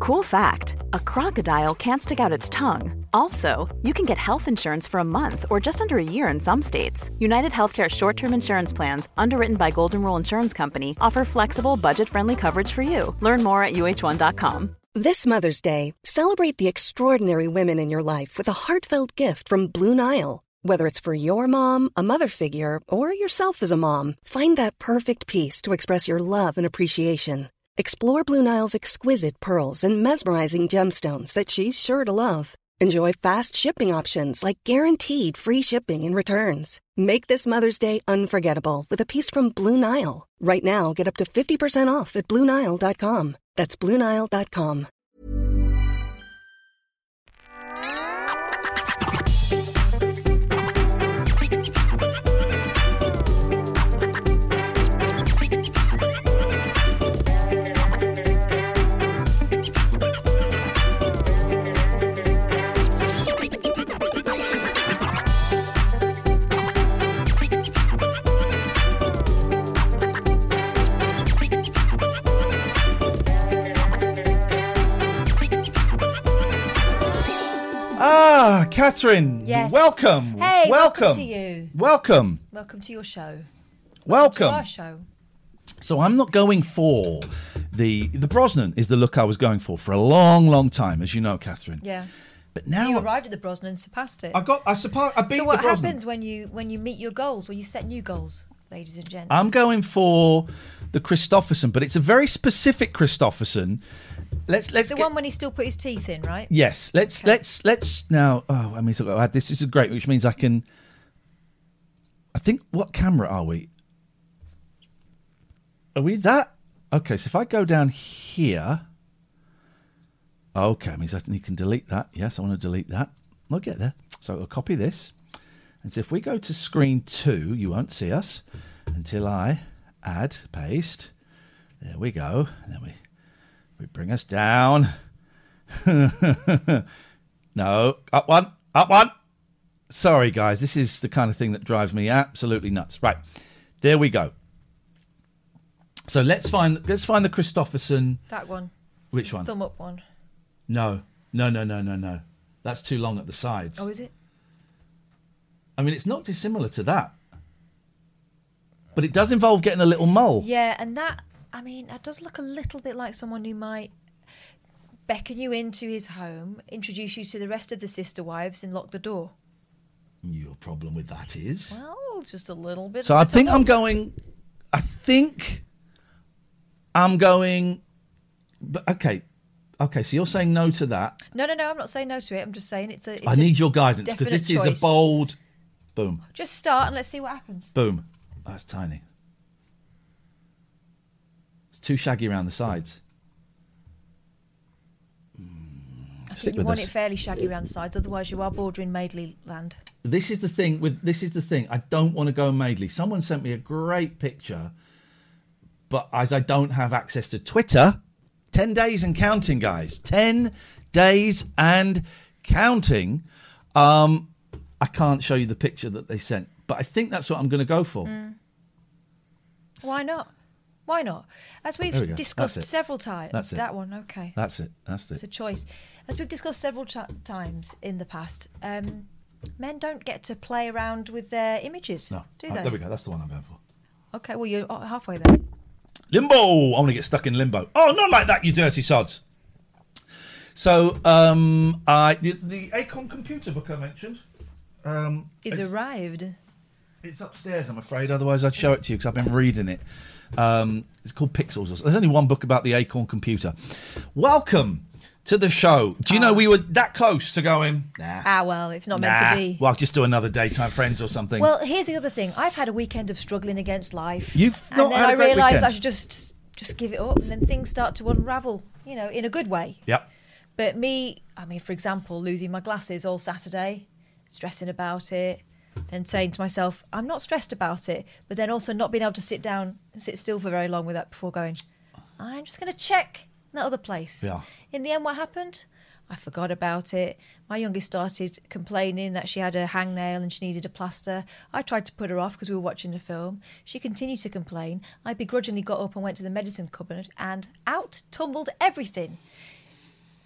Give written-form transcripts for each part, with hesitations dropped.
Cool fact, a crocodile can't stick out its tongue. Also, you can get health insurance for a month or just under a year in some states. United Healthcare short-term insurance plans, underwritten by Golden Rule Insurance Company, offer flexible, budget-friendly coverage for you. Learn more at uh1.com. This Mother's Day, celebrate the extraordinary women in your life with a heartfelt gift from Blue Nile. Whether it's for your mom, a mother figure, or yourself as a mom, find that perfect piece to express your love and appreciation. Explore Blue Nile's exquisite pearls and mesmerizing gemstones that she's sure to love. Enjoy fast shipping options like guaranteed free shipping and returns. Make this Mother's Day unforgettable with a piece from Blue Nile. Right now, get up to 50% off at BlueNile.com. That's BlueNile.com. Catherine, yes. Welcome. Hey, welcome to you. Welcome. Welcome to your show. Welcome. To our show. So I'm not going for the Brosnan is the look I was going for a long, long time, as you know, Catherine. Yeah. But now you arrived at the Brosnan and surpassed it. I beat the Brosnan. So what happens when you meet your goals, when you set new goals, ladies and gents? I'm going for the Christofferson, but it's a very specific Christofferson. Let's it's the one when he still put his teeth in, right? Yes. Let's now. Oh, I mean, so I had this. This is great, which means I can. I think. What camera are we? Are we that? Okay, so if I go down here. Okay, means you can delete that. Yes, I want to delete that. We'll get there. So I'll copy this. And so if we go to screen 2, you won't see us until I add, paste. There we go. And then we bring us down. No, up one. Sorry, guys. This is the kind of thing that drives me absolutely nuts. Right, there we go. So let's find the Christofferson. That one. Which one? Thumb up one. No. That's too long at the sides. Oh, is it? I mean, it's not dissimilar to that. But it does involve getting a little mole. Yeah, and that does look a little bit like someone who might beckon you into his home, introduce you to the rest of the sister wives and lock the door. Your problem with that is? Well, just a little bit. So I think I'm going... But okay, so you're saying no to that. No, I'm not saying no to it. I'm just saying it's I need your guidance, because this is a bold... Boom. Just start and let's see what happens. Boom. That's tiny. It's too shaggy around the sides. I think you want it fairly shaggy around the sides, otherwise you are bordering Maidley land. This is the thing. I don't want to go Maidley. Someone sent me a great picture, but as I don't have access to Twitter, 10 days and counting, guys. 10 days and counting. I can't show you the picture that they sent, but I think that's what I'm going to go for. Why not? As we've discussed several times. That's it. That one, okay. That's it. It's a choice. As we've discussed several times in the past, men don't get to play around with their images, do they? There we go. That's the one I'm going for. Okay, well, you're halfway there. Limbo! I want to get stuck in limbo. Oh, not like that, you dirty sods. So, the Acorn computer book I mentioned... It's arrived. It's upstairs, I'm afraid. Otherwise, I'd show it to you because I've been reading it. It's called Pixels. There's only one book about the Acorn computer. Welcome to the show. Do you know we were that close to going? Nah. Well, it's not meant to be. Well, I'll just do another Daytime Friends or something. Well, here's the other thing. I've had a weekend of struggling against life. You've not had a great weekend. And then I realised I should just give it up, and then things start to unravel, in a good way. Yep. But for example, losing my glasses all Saturday, stressing about it, then saying to myself, I'm not stressed about it, but then also not being able to sit down and sit still for very long with that before going, I'm just going to check that other place. Yeah. In the end, what happened? I forgot about it. My youngest started complaining that she had a hangnail and she needed a plaster. I tried to put her off because we were watching the film. She continued to complain. I begrudgingly got up and went to the medicine cupboard, and out tumbled everything.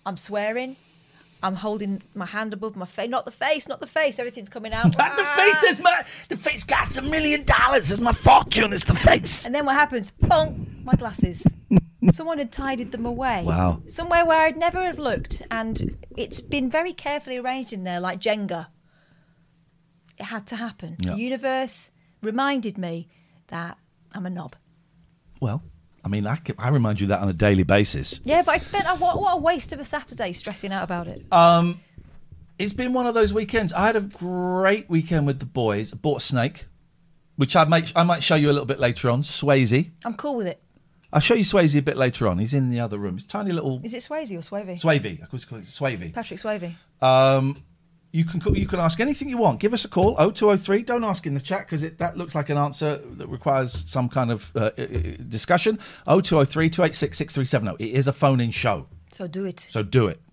I'm swearing. I'm holding my hand above my face. Not the face. Everything's coming out. The face got $1 million. There's my fortune. It's the face. And then what happens? Pong! My glasses. Someone had tidied them away. Wow. Somewhere where I'd never have looked. And it's been very carefully arranged in there, like Jenga. It had to happen. Yeah. The universe reminded me that I'm a knob. Well, I mean, I remind you that on a daily basis. Yeah, but I'd spent what a waste of a Saturday stressing out about it. It's been one of those weekends. I had a great weekend with the boys. I bought a snake, which I might show you a little bit later on. Swayze. I'm cool with it. I'll show you Swayze a bit later on. He's in the other room. It's tiny little... Is it Swayze or Swavey? Swavey. I always call it Swavey. Patrick Swavey. You can ask anything you want. Give us a call, 0203. Don't ask in the chat because that looks like an answer that requires some kind of discussion. 0203 286 6370. It is a phone-in show. So do it. So do it.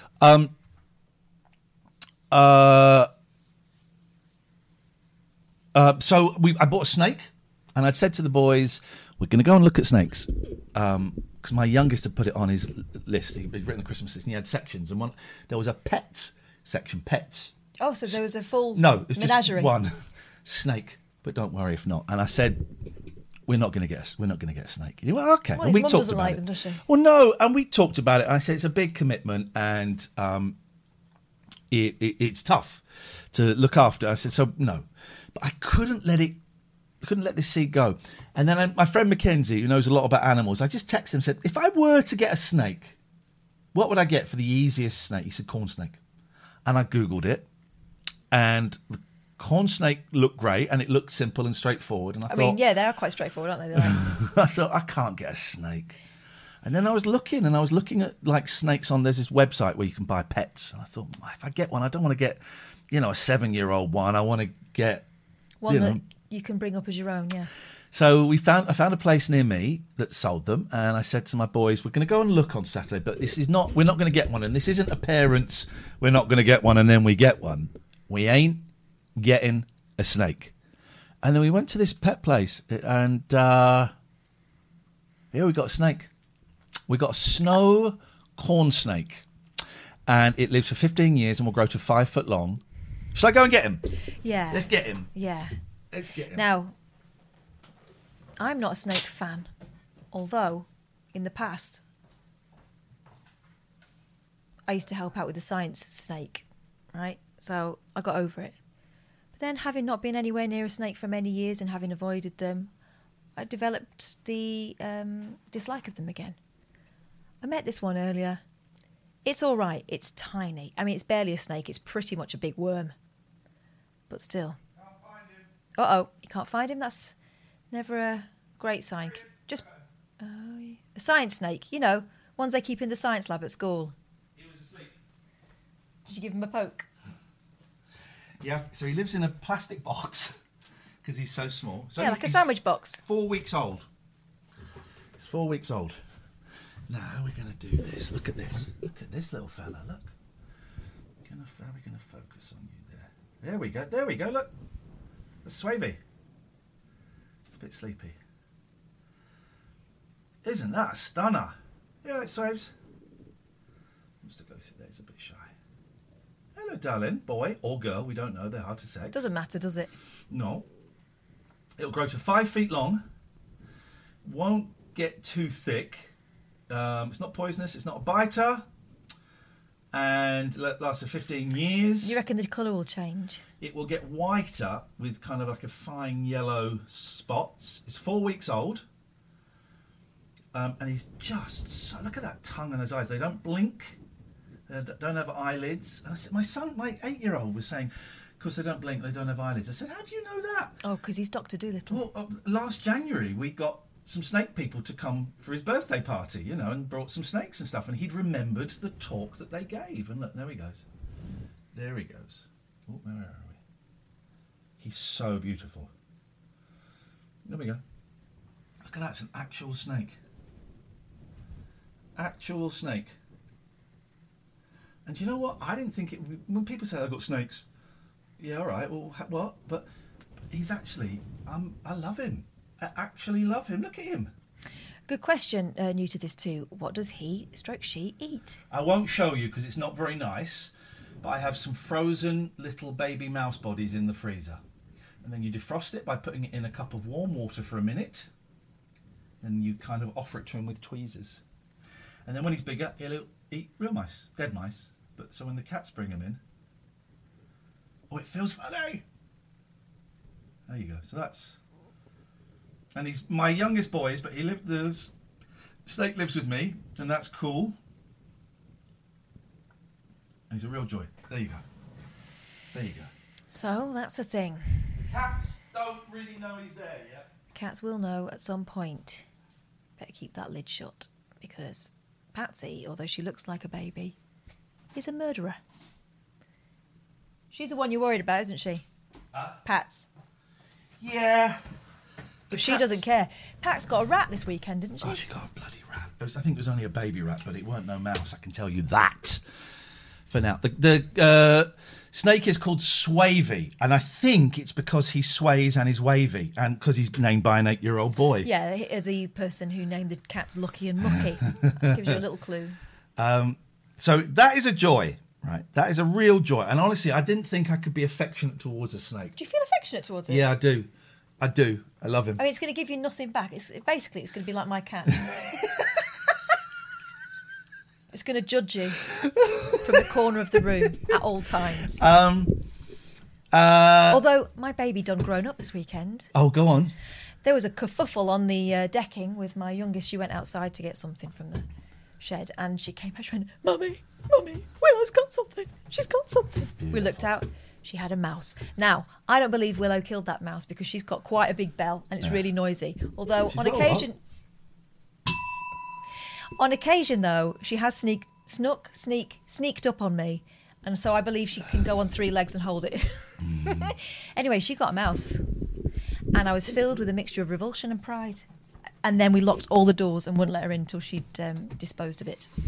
I bought a snake, and I'd said to the boys, we're going to go and look at snakes. Because my youngest had put it on his list. He'd written a Christmas list, and he had sections. And there was a pets section, pets. Oh, so there was a full it's menagerie. Just one snake. But don't worry if not. And I said, we're not going to get a snake. He went, well, okay. Well, and we his mum talked doesn't about like it. them, does she? Well, no, and we talked about it. And I said it's a big commitment, and it's tough to look after. I said, so no, but I couldn't let this seed go. And then my friend Mackenzie, who knows a lot about animals, I just texted him and said, if I were to get a snake, what would I get for the easiest snake? He said, corn snake. And I Googled it, and the corn snake looked great, and it looked simple and straightforward. And I thought, yeah, they are quite straightforward, aren't they? They're like... I thought, I can't get a snake. And then I was looking at like snakes on, there's this website where you can buy pets. And I thought, if I get one, I don't want to get, a 7-year-old one. I want to get one that you can bring up as your own, yeah. So I found a place near me that sold them, and I said to my boys, we're going to go and look on Saturday, but we're not going to get one, and this isn't a parents, we're not going to get one and then we get one. We ain't getting a snake. And then we went to this pet place, and we got a snake. We got a snow corn snake, and it lives for 15 years and will grow to 5 foot long. Shall I go and get him? Yeah. Let's get him. Yeah. Let's get him. Now, I'm not a snake fan, although in the past I used to help out with the science snake, right? So I got over it. But then, having not been anywhere near a snake for many years and having avoided them, I developed the dislike of them again. I met this one earlier. It's all right. It's tiny. I mean, it's barely a snake. It's pretty much a big worm. But still. Can't find him. Uh-oh. You can't find him? That's never a great sign. Just a science snake. Ones they keep in the science lab at school. He was asleep. Did you give him a poke? Yeah, so he lives in a plastic box because he's so small. So Yeah, like a sandwich box. 4 weeks old. He's 4 weeks old. Now we're going to do this. Look at this. Look at this little fella. Look. How are we going to focus on you there? There we go. There we go. Look. That's Swavey. It's a bit sleepy. Isn't that a stunner? Yeah, it Swaves. Wants to go through there. It's a bit shy. Hello, darling. Boy or girl. We don't know. They're hard to say. Doesn't matter, does it? No. It'll grow to 5 feet long. Won't get too thick. It's not poisonous. It's not a biter. And lasts for 15 years. You reckon the colour will change? It will get whiter with kind of like a fine yellow spots. It's 4 weeks old. And he's just so... Look at that tongue and those eyes. They don't blink. They don't have eyelids. And I said, my 8-year-old was saying, because they don't blink, they don't have eyelids. I said, how do you know that? Oh, because he's Dr. Dolittle. Well, last January we got some snake people to come for his birthday party, and brought some snakes and stuff. And he'd remembered the talk that they gave. And look, there he goes. There he goes. Oh, where are we? He's so beautiful. There we go. Look at that. It's an actual snake. Actual snake. And do you know what? I didn't think it... When people say, I've got snakes. Yeah, all right. Well, what? But he's actually... I love him. I actually love him. Look at him. Good question, new to this too. What does he/she eat? I won't show you because it's not very nice, but I have some frozen little baby mouse bodies in the freezer. And then you defrost it by putting it in a cup of warm water for a minute. And you kind of offer it to him with tweezers. And then when he's bigger, he'll eat real mice, dead mice. But so when the cats bring him in, oh, it feels funny. There you go. So that's... And he's my youngest boy, but the snake lives with me, and that's cool. And he's a real joy. There you go. There you go. So that's the thing. Cats don't really know he's there yet. Cats will know at some point. Better keep that lid shut, because Patsy, although she looks like a baby, is a murderer. She's the one you're worried about, isn't she? Pats. Yeah. But she doesn't care. Pat's got a rat this weekend, didn't she? Oh, she got a bloody rat. I think it was only a baby rat, but it weren't no mouse. I can tell you that for now. The snake is called Swavey, and I think it's because he sways and is wavy, and because he's named by an 8-year-old boy. Yeah, the person who named the cats Lucky and Mucky. Gives you a little clue. So that is a joy, right? That is a real joy. And honestly, I didn't think I could be affectionate towards a snake. Do you feel affectionate towards it? Yeah, I do. I do. I love him. I mean, it's going to give you nothing back. It's going to be like my cat. It's going to judge you from the corner of the room at all times. Although my baby done grown up this weekend. Oh, go on. There was a kerfuffle on the decking with my youngest. She went outside to get something from the shed, and she came back. She went, "Mummy, Willow's got something. She's got something." Beautiful. We looked out. She had a mouse. Now, I don't believe Willow killed that mouse because she's got quite a big bell and it's really noisy. Although on occasion though, she has sneaked up on me, and so I believe she can go on 3 legs and hold it. Anyway, she got a mouse, and I was filled with a mixture of revulsion and pride. And then we locked all the doors and wouldn't let her in until she'd disposed of it.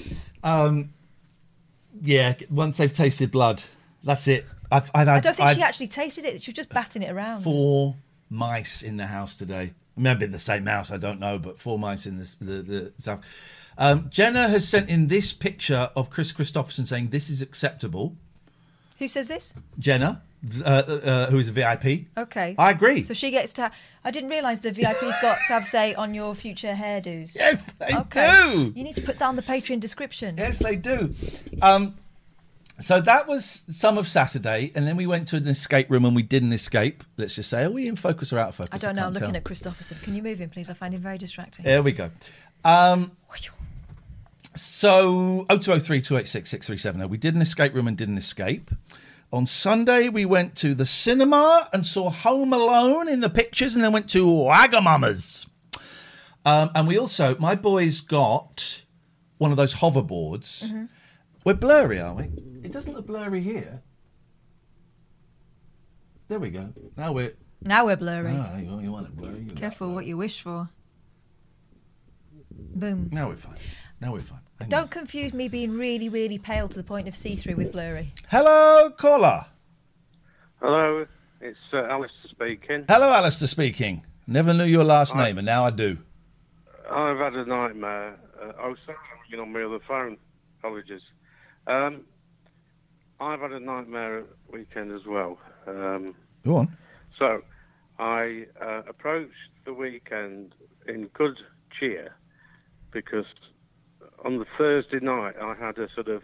Yeah, once they've tasted blood, that's it. I don't think she actually tasted it. She was just batting it around. 4 mice in the house today. Maybe the same mouse, I don't know, but 4 mice in the south. Jenna has sent in this picture of Chris Christopherson saying this is acceptable. Who says this? Jenna, who is a VIP. Okay. I agree. So she gets to... I didn't realise the VIP's got to have say on your future hairdos. Yes, they do. You need to put down the Patreon description. Yes, they do. So that was some of Saturday, and then we went to an escape room and we did an escape. Let's just say, are we in focus or out of focus? I don't know. I'm looking at Christopherson. Can you move him, please? I find him very distracting. There we go. So 0203 286 6370. We did an escape room and did an escape. On Sunday, we went to the cinema and saw Home Alone in the pictures, and then went to Wagamama's. And we also, my boys got one of those hoverboards. Mm-hmm. We're blurry, aren't we? It doesn't look blurry here. There we go. Now we're blurry. Oh, you want it blurry. Careful what you wish for. Boom. Now we're fine. Don't confuse me being really, really pale to the point of see-through with blurry. Hello, caller. Hello, it's Alistair speaking. Hello, Alistair speaking. Never knew your last name, and now I do. I've had a nightmare. Sorry, I'm looking on my other phone. Apologies. I've had a nightmare weekend as well. Go on. So, I approached the weekend in good cheer because on the Thursday night I had a sort of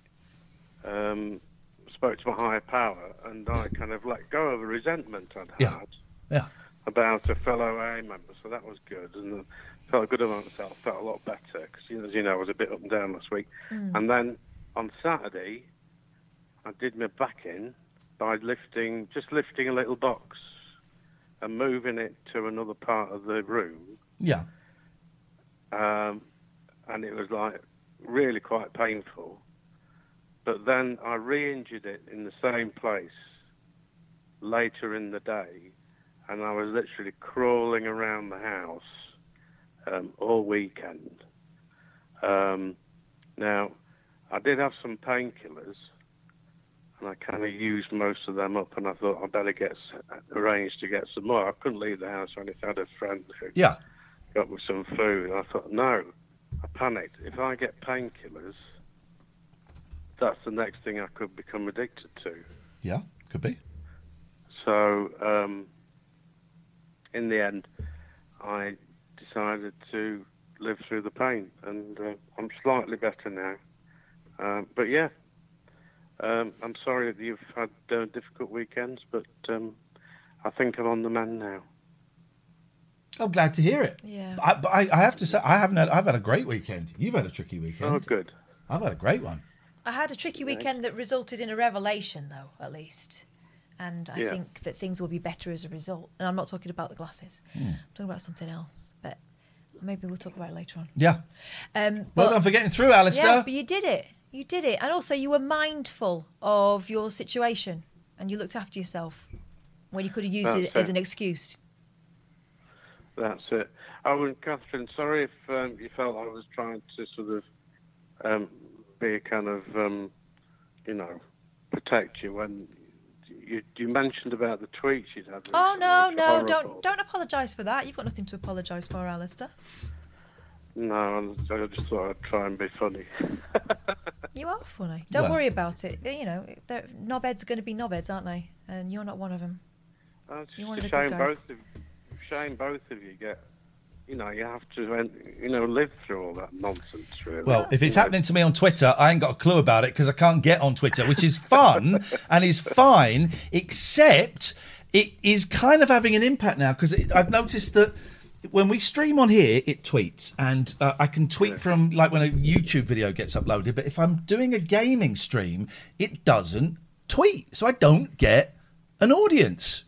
spoke to my higher power, and I kind of let go of a resentment I'd had about a fellow AA member, so that was good, and I felt good about myself, felt a lot better, because as you know, I was a bit up and down last week. And then on Saturday, I did my back in by lifting a little box and moving it to another part of the room. Yeah. And it was like really quite painful. But then I re-injured it in the same place later in the day, and I was literally crawling around the house all weekend. Now, I did have some painkillers, and I kind of used most of them up, and I thought I'd better arrange to get some more. I couldn't leave the house or anything. I had a friend got me some food. I thought, no, I panicked. If I get painkillers, that's the next thing I could become addicted to. Yeah, could be. So, in the end, I decided to live through the pain, and I'm slightly better now. But yeah, I'm sorry that you've had difficult weekends, but I think I'm on the mend now. I'm glad to hear it. Yeah. But I have to say, I've had a great weekend. You've had a tricky weekend. Oh, good. I've had a great one. I had a tricky weekend that resulted in a revelation, though, at least. And I think that things will be better as a result. And I'm not talking about the glasses. I'm talking about something else. But maybe we'll talk about it later on. Yeah. Well done for getting through, Alistair. Yeah, but you did it. You did it. And also you were mindful of your situation. And you looked after yourself when you could have used it as an excuse. That's it. Oh, and Catherine, sorry if you felt I was trying to sort of be a kind of, protect you when you mentioned about the tweets you'd had. Oh, no, don't apologise for that. You've got nothing to apologise for, Alistair. No, I just thought I'd try and be funny. You are funny. Don't worry about it. You know, knobheads are going to be knobheads, aren't they? And you're not one of them. You're one of the good guys. Shame both of you get, you have to, live through all that nonsense, really. Well, if it's happening to me on Twitter, I ain't got a clue about it because I can't get on Twitter, which is fun and is fine, except it is kind of having an impact now because I've noticed that when we stream on here, it tweets, and I can tweet from like when a YouTube video gets uploaded, but if I'm doing a gaming stream, it doesn't tweet, so I don't get an audience.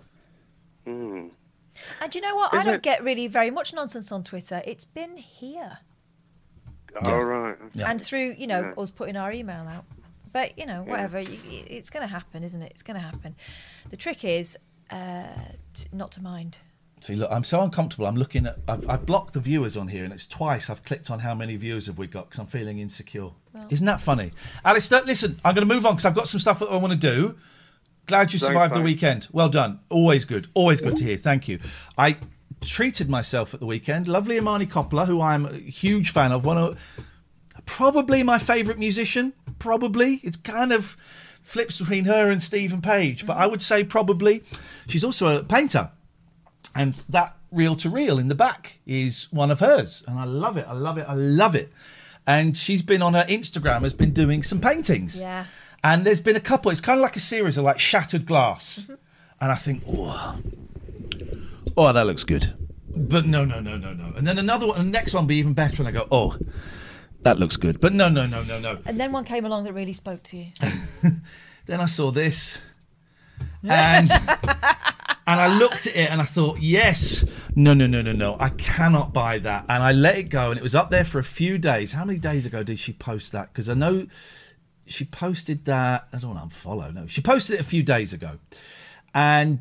And you know what? I don't get really very much nonsense on Twitter. It's been here. Oh, right. Yeah. And through, us putting our email out. But, whatever. It's going to happen, isn't it? It's going to happen. The trick is not to mind. See, look, I'm so uncomfortable. I'm looking at... I've blocked the viewers on here, and it's twice I've clicked on how many viewers have we got because I'm feeling insecure. Well, isn't that funny? Alistair, listen, I'm going to move on because I've got some stuff that I want to do. Glad you survived the weekend. Well done. Always good. Always good to hear. Thank you. I treated myself at the weekend. Lovely Imani Coppola, who I'm a huge fan of. Probably my favourite musician. Probably. It's kind of flips between her and Stephen Page. But I would say probably. She's also a painter. And that reel-to-reel in the back is one of hers. And I love it. I love it. I love it. And she's been on her Instagram, has been doing some paintings. Yeah. And there's been a couple, it's kind of like a series of like shattered glass. Mm-hmm. And I think, oh, that looks good. But no. And then another one, and the next one will be even better. And I go, oh, that looks good. But no. And then one came along that really spoke to you. Then I saw this. And I looked at it and I thought, yes, no. I cannot buy that. And I let it go. And it was up there for a few days. How many days ago did she post that? Because I know... She posted that... I don't want to unfollow, no. She posted it a few days ago. And,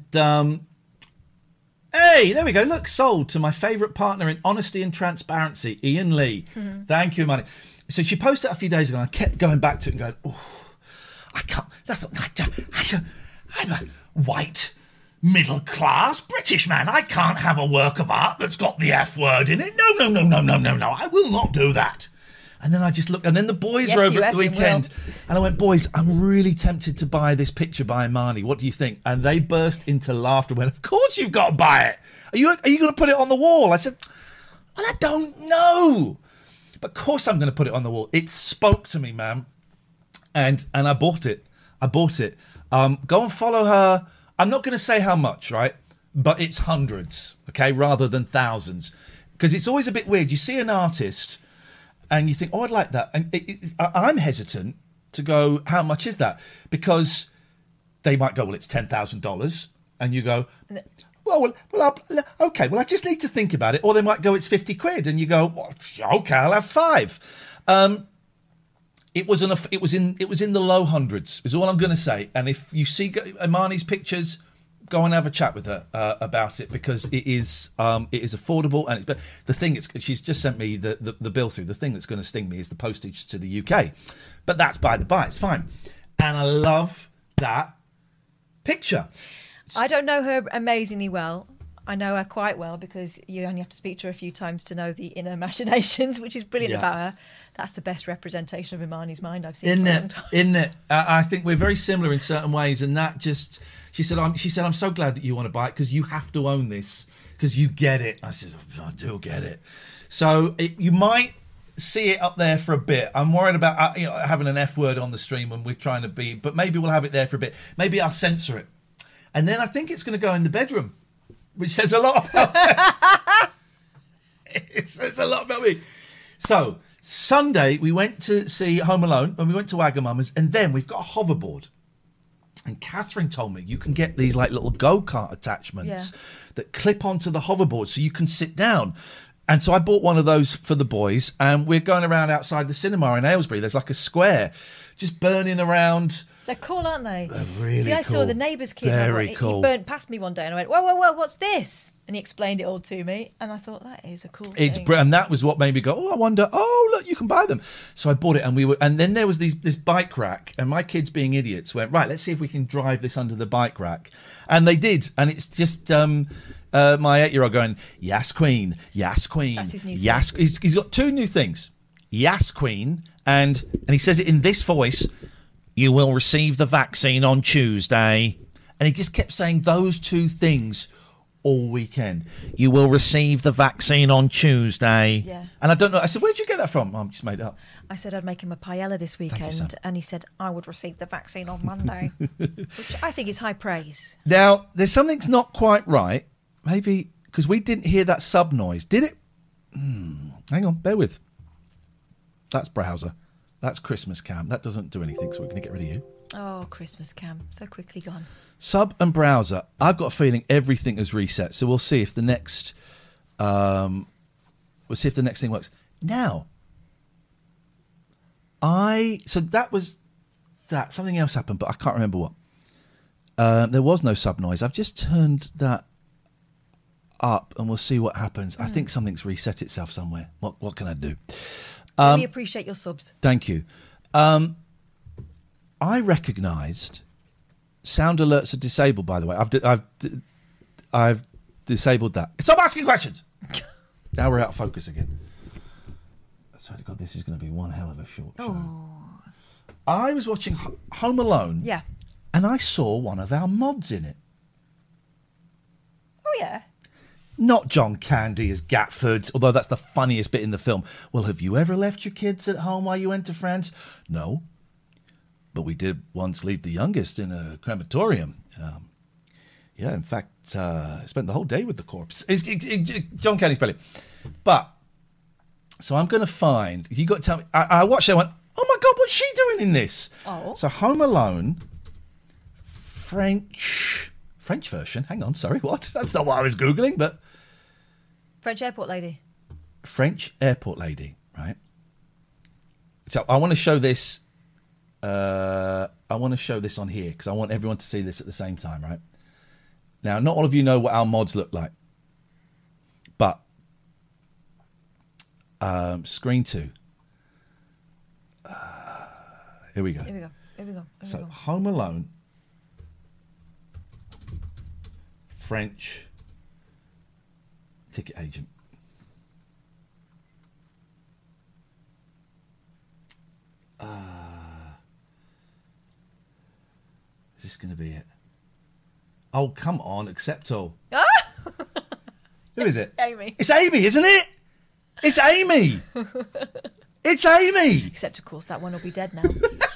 hey, there we go. Look, sold to my favourite partner in honesty and transparency, Ian Lee. Mm-hmm. Thank you, Imani. So she posted that a few days ago and I kept going back to it and going, oh, I can't... I'm a white, middle-class British man. I can't have a work of art that's got the F word in it. No. I will not do that. And then I just looked, and then the boys were over at the weekend, and I went, boys, I'm really tempted to buy this picture by Imani. What do you think? And they burst into laughter. Went, of course you've got to buy it. Are you going to put it on the wall? I said, well, I don't know, but of course I'm going to put it on the wall. It spoke to me, man, and I bought it. Go and follow her. I'm not going to say how much, right? But it's hundreds, okay, rather than thousands, because it's always a bit weird. You see an artist. And you think, oh, I'd like that. And I'm hesitant to go, how much is that? Because they might go, well, it's $10,000. And you go, well, okay, well, I just need to think about it. Or they might go, it's 50 quid. And you go, well, okay, I'll have 5. It was in the low hundreds, is all I'm going to say. And if you see Imani's pictures, go and have a chat with her about it because it is affordable and but the thing is she's just sent me the bill through. The thing that's going to sting me is the postage to the UK, but that's by the by. It's fine, and I love that picture. I don't know her amazingly well. I know her quite well because you only have to speak to her a few times to know the inner machinations, which is brilliant about her. That's the best representation of Imani's mind I've seen for a long time. Isn't it? I think we're very similar in certain ways, and that just... She said, I'm so glad that you want to buy it because you have to own this because you get it. I said, I do get it. So you might see it up there for a bit. I'm worried about having an F word on the stream when we're trying to be, but maybe we'll have it there for a bit. Maybe I'll censor it. And then I think it's going to go in the bedroom, which says a lot about me. It says a lot about me. So Sunday, we went to see Home Alone and we went to Wagamama's, and then we've got a hoverboard. And Catherine told me you can get these like little go-kart attachments that clip onto the hoverboard so you can sit down. And so I bought one of those for the boys, and we're going around outside the cinema in Aylesbury. There's like a square just burning around. They're cool, aren't they? They're really cool. See, I saw the neighbour's kid. Very cool. He burnt past me one day and I went, whoa, what's this? And he explained it all to me. And I thought, that is a cool thing. And that was what made me go, I wonder, look, you can buy them. So I bought it, and then there was this bike rack, and my kids being idiots went, right, let's see if we can drive this under the bike rack. And they did. And it's just my 8-year-old going, yes, Queen, yes, Queen. That's his new thing. Yes. He's got two new things. Yes, Queen. And he says it in this voice, you will receive the vaccine on Tuesday. And he just kept saying those two things all weekend. You will receive the vaccine on Tuesday. Yeah. And I don't know. I said, where'd you get that from? I just made it up. I said I'd make him a paella this weekend. And he said, I would receive the vaccine on Monday. Which I think is high praise. Now, there's something's not quite right. Maybe because we didn't hear that sub noise. Did it? Hang on. Bear with. That's browser. That's Christmas cam. That doesn't do anything, so we're going to get rid of you. Oh, Christmas cam. So quickly gone. Sub and browser. I've got a feeling everything has reset, so we'll see if the next thing works. Now, so that was that. Something else happened, but I can't remember what. There was no sub noise. I've just turned that up, and we'll see what happens. I think something's reset itself somewhere. What can I do? We appreciate your subs. Thank you. I recognised sound alerts are disabled. By the way, I've disabled that. Stop asking questions. Now we're out of focus again. I swear to God, this is going to be one hell of a short show. I was watching Home Alone. Yeah. And I saw one of our mods in it. Oh yeah. Not John Candy as Gatford, although that's the funniest bit in the film. Well, have you ever left your kids at home while you went to France? No. But we did once leave the youngest in a crematorium. In fact, spent the whole day with the corpse. John Candy's brilliant. But, so I'm going to find, you got to tell me, I watched it and went, oh my God, what's she doing in this? Oh. So Home Alone, French version. Hang on, sorry, what? That's not what I was Googling, but... French airport lady. French airport lady, right? So I want to show this... I want to show this on here because I want everyone to see this at the same time, right? Now, not all of you know what our mods look like, but screen 2. Here we go. So Home Alone, French ticket agent. Is this going to be it? Oh, come on, accept all. Who is it? Amy. It's Amy, isn't it? It's Amy. It's Amy. Except, of course, that one will be dead now.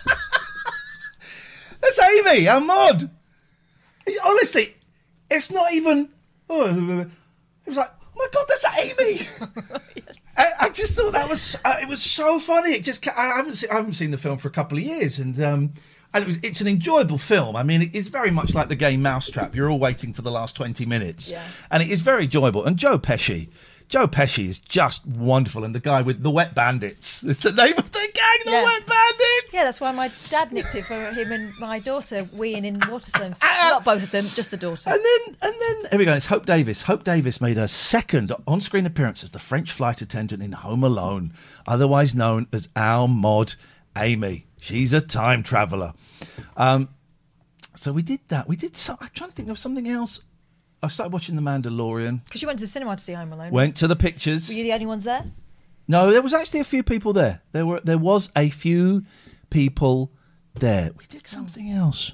That's Amy, our mod. Honestly, it's not even... it was like, oh my God, that's Amy. Yes. I just thought that was... it was so funny. It just... I haven't seen the film for a couple of years, and it's an enjoyable film. I mean, it is very much like the game Mousetrap. You're all waiting for the last 20 minutes. Yeah. And it is very enjoyable. And Joe Pesci is just wonderful. And the guy with the Wet Bandits. It's the name of the gang, the Wet Bandits. Yeah, that's why my dad nicked it for him and my daughter weeing in Waterstones. Not both of them, just the daughter. And then here we go. It's Hope Davis. Hope Davis made her second on-screen appearance as the French flight attendant in Home Alone, otherwise known as our mod Amy. She's a time traveller. So we did that. I'm trying to think there was something else I started watching The Mandalorian. Because you went to the cinema to see Home Alone. Went to the pictures. Were you the only ones there? No, there was actually a few people there. There was a few people there. We did something else.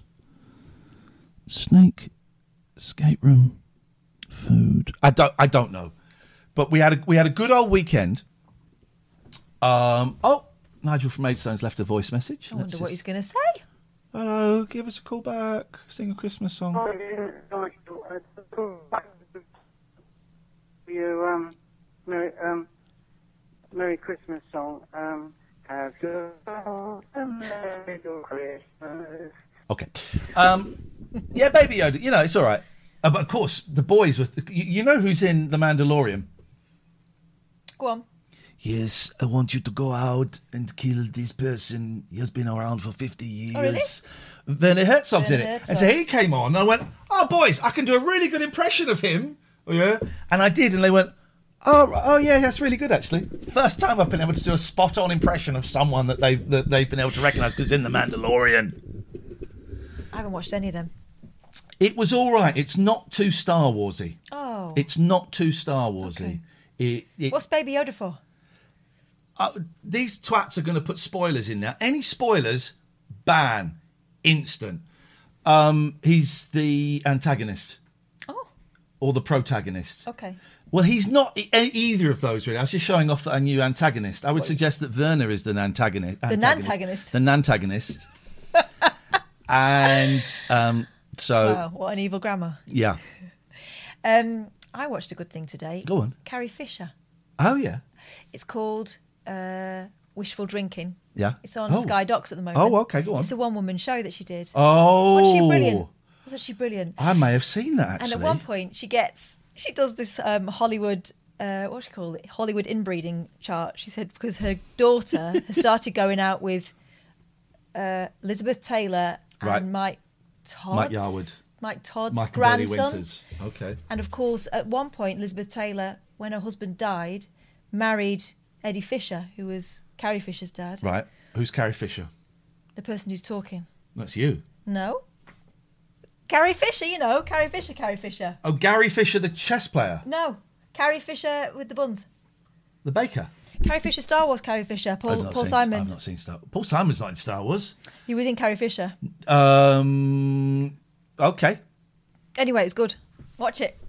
Snake escape room food. I don't know, but we had a good old weekend. Nigel from Maidstone's left a voice message. I wonder what he's going to say. Hello, give us a call back. Sing a Christmas song. Merry Christmas song. Have a Merry Christmas. Okay. Yeah, Baby Yoda. You know, it's all right. But of course, the boys with you know who's in The Mandalorian? Go on. Yes, I want you to go out and kill this person. He has been around for 50 years. Oh, really? Werner Herzog's in Werner it. Herzog. And so he came on and I went, oh, boys, I can do a really good impression of him. Oh, yeah? And I did. And they went, oh, yeah, that's really good, actually. First time I've been able to do a spot-on impression of someone that they've been able to recognise because it's in The Mandalorian. I haven't watched any of them. It was all right. It's not too Star Warsy. Oh. It's not too Star Warsy. Okay. What's Baby Yoda for? These twats are going to put spoilers in now. Any spoilers, ban, instant. He's the antagonist. Oh. Or the protagonist. Okay. Well, he's not either of those, really. I was just showing off that I knew antagonist. I would suggest that Werner is the antagonist. The nantagonist. The nantagonist. And so... Wow, what an evil grammar. Yeah. I watched a good thing today. Go on. Carrie Fisher. Oh, yeah. It's called Wishful Drinking. Yeah. It's on Sky Docs at the moment. Oh, okay, go on. It's a one-woman show that she did. Oh. Wasn't she brilliant? Wasn't she brilliant? I may have seen that, actually. And at one point, she does this Hollywood, what do you call it? Hollywood inbreeding chart. She said because her daughter has started going out with Elizabeth Taylor and Mike Todd's Michael grandson. Winters. Okay. And of course, at one point, Elizabeth Taylor, when her husband died, married Eddie Fisher, who was Carrie Fisher's dad. Right. Who's Carrie Fisher? The person who's talking. That's you. No. Carrie Fisher, you know. Carrie Fisher. Oh, Gary Fisher, the chess player. No. Carrie Fisher with the buns. The baker. Carrie Fisher, Star Wars Carrie Fisher. Paul Simon. I've not seen Star Wars. Paul Simon's not in Star Wars. He was in Carrie Fisher. Okay. Anyway, it's good. Watch it.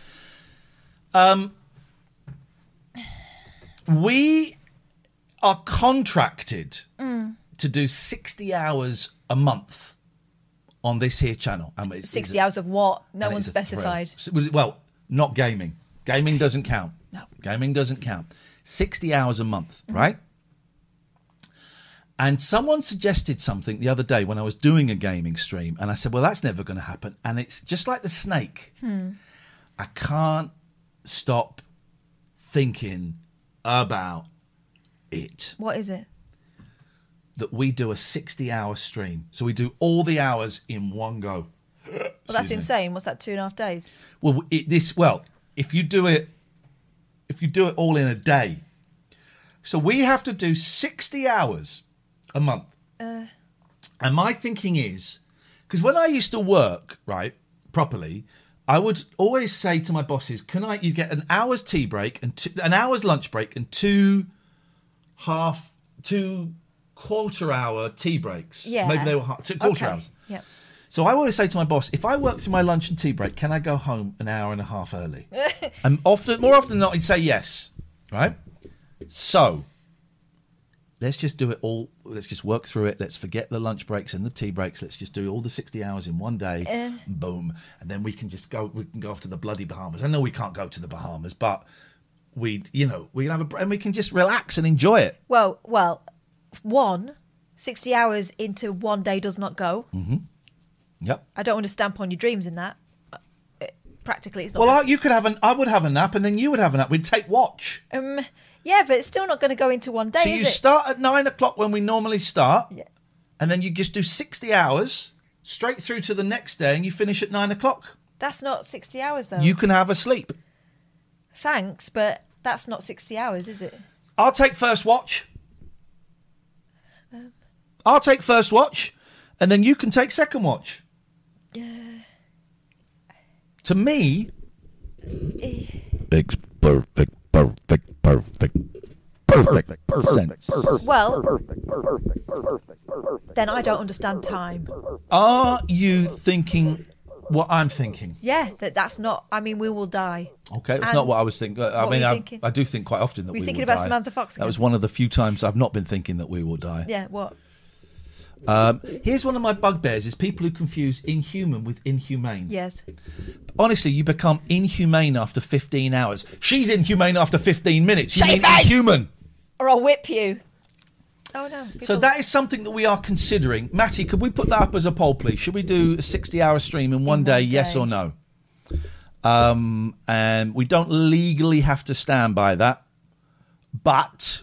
We are contracted to do 60 hours a month on this here channel. 60 hours of what? No one's specified. Well, not gaming. Gaming doesn't count. No. Gaming doesn't count. 60 hours a month, right? And someone suggested something the other day when I was doing a gaming stream, and I said, well, that's never going to happen. And it's just like the snake. I can't stop thinking about it. What is it? That we do a 60-hour stream. So we do all the hours in one go. Well, that's insane. What's that, 2.5 days? Well, if you do it all in a day. So we have to do 60 hours a month. And my thinking is, because when I used to work, right, properly, I would always say to my bosses, you get an hour's tea break and an hour's lunch break and two quarter-hour tea breaks. Yeah. Maybe they were two quarter hours. Yep. So I always say to my boss, if I work through my lunch and tea break, can I go home an hour and a half early? And more often than not, he'd say yes, right? So let's just do it all. Let's just work through it. Let's forget the lunch breaks and the tea breaks. Let's just do all the 60 hours in one day. Boom. And then we can go off to the bloody Bahamas. I know we can't go to the Bahamas, but we can have and we can just relax and enjoy it. Well, 60 hours into one day does not go. Mm-hmm. Yep. I don't want to stamp on your dreams in that. Practically, it's not. Well, I would have a nap, and then you would have a nap. We'd take watch. Yeah, but it's still not going to go into one day. So you start at 9 o'clock when we normally start, yeah, and then you just do 60 hours straight through to the next day, and you finish at 9 o'clock. That's not 60 hours, though. You can have a sleep. Thanks, but that's not 60 hours, is it? I'll take first watch. I'll take first watch, and then you can take second watch. To me, makes perfect sense. Well, then I don't understand time. Are you thinking what I'm thinking? Yeah, that's not. I mean, we will die. Okay, it's not what I was thinking. I do think quite often that we will die. Were you thinking about Samantha Fox again? That was one of the few times I've not been thinking that we will die. Yeah, what? Here's one of my bugbears is people who confuse inhuman with inhumane. Yes. Honestly, you become inhumane after 15 hours. She's inhumane after 15 minutes. You Shave mean inhuman. Or I'll whip you. Oh, no. So that is something that we are considering. Matty, could we put that up as a poll, please? Should we do a 60-hour stream in one day, yes or no? And we don't legally have to stand by that. But,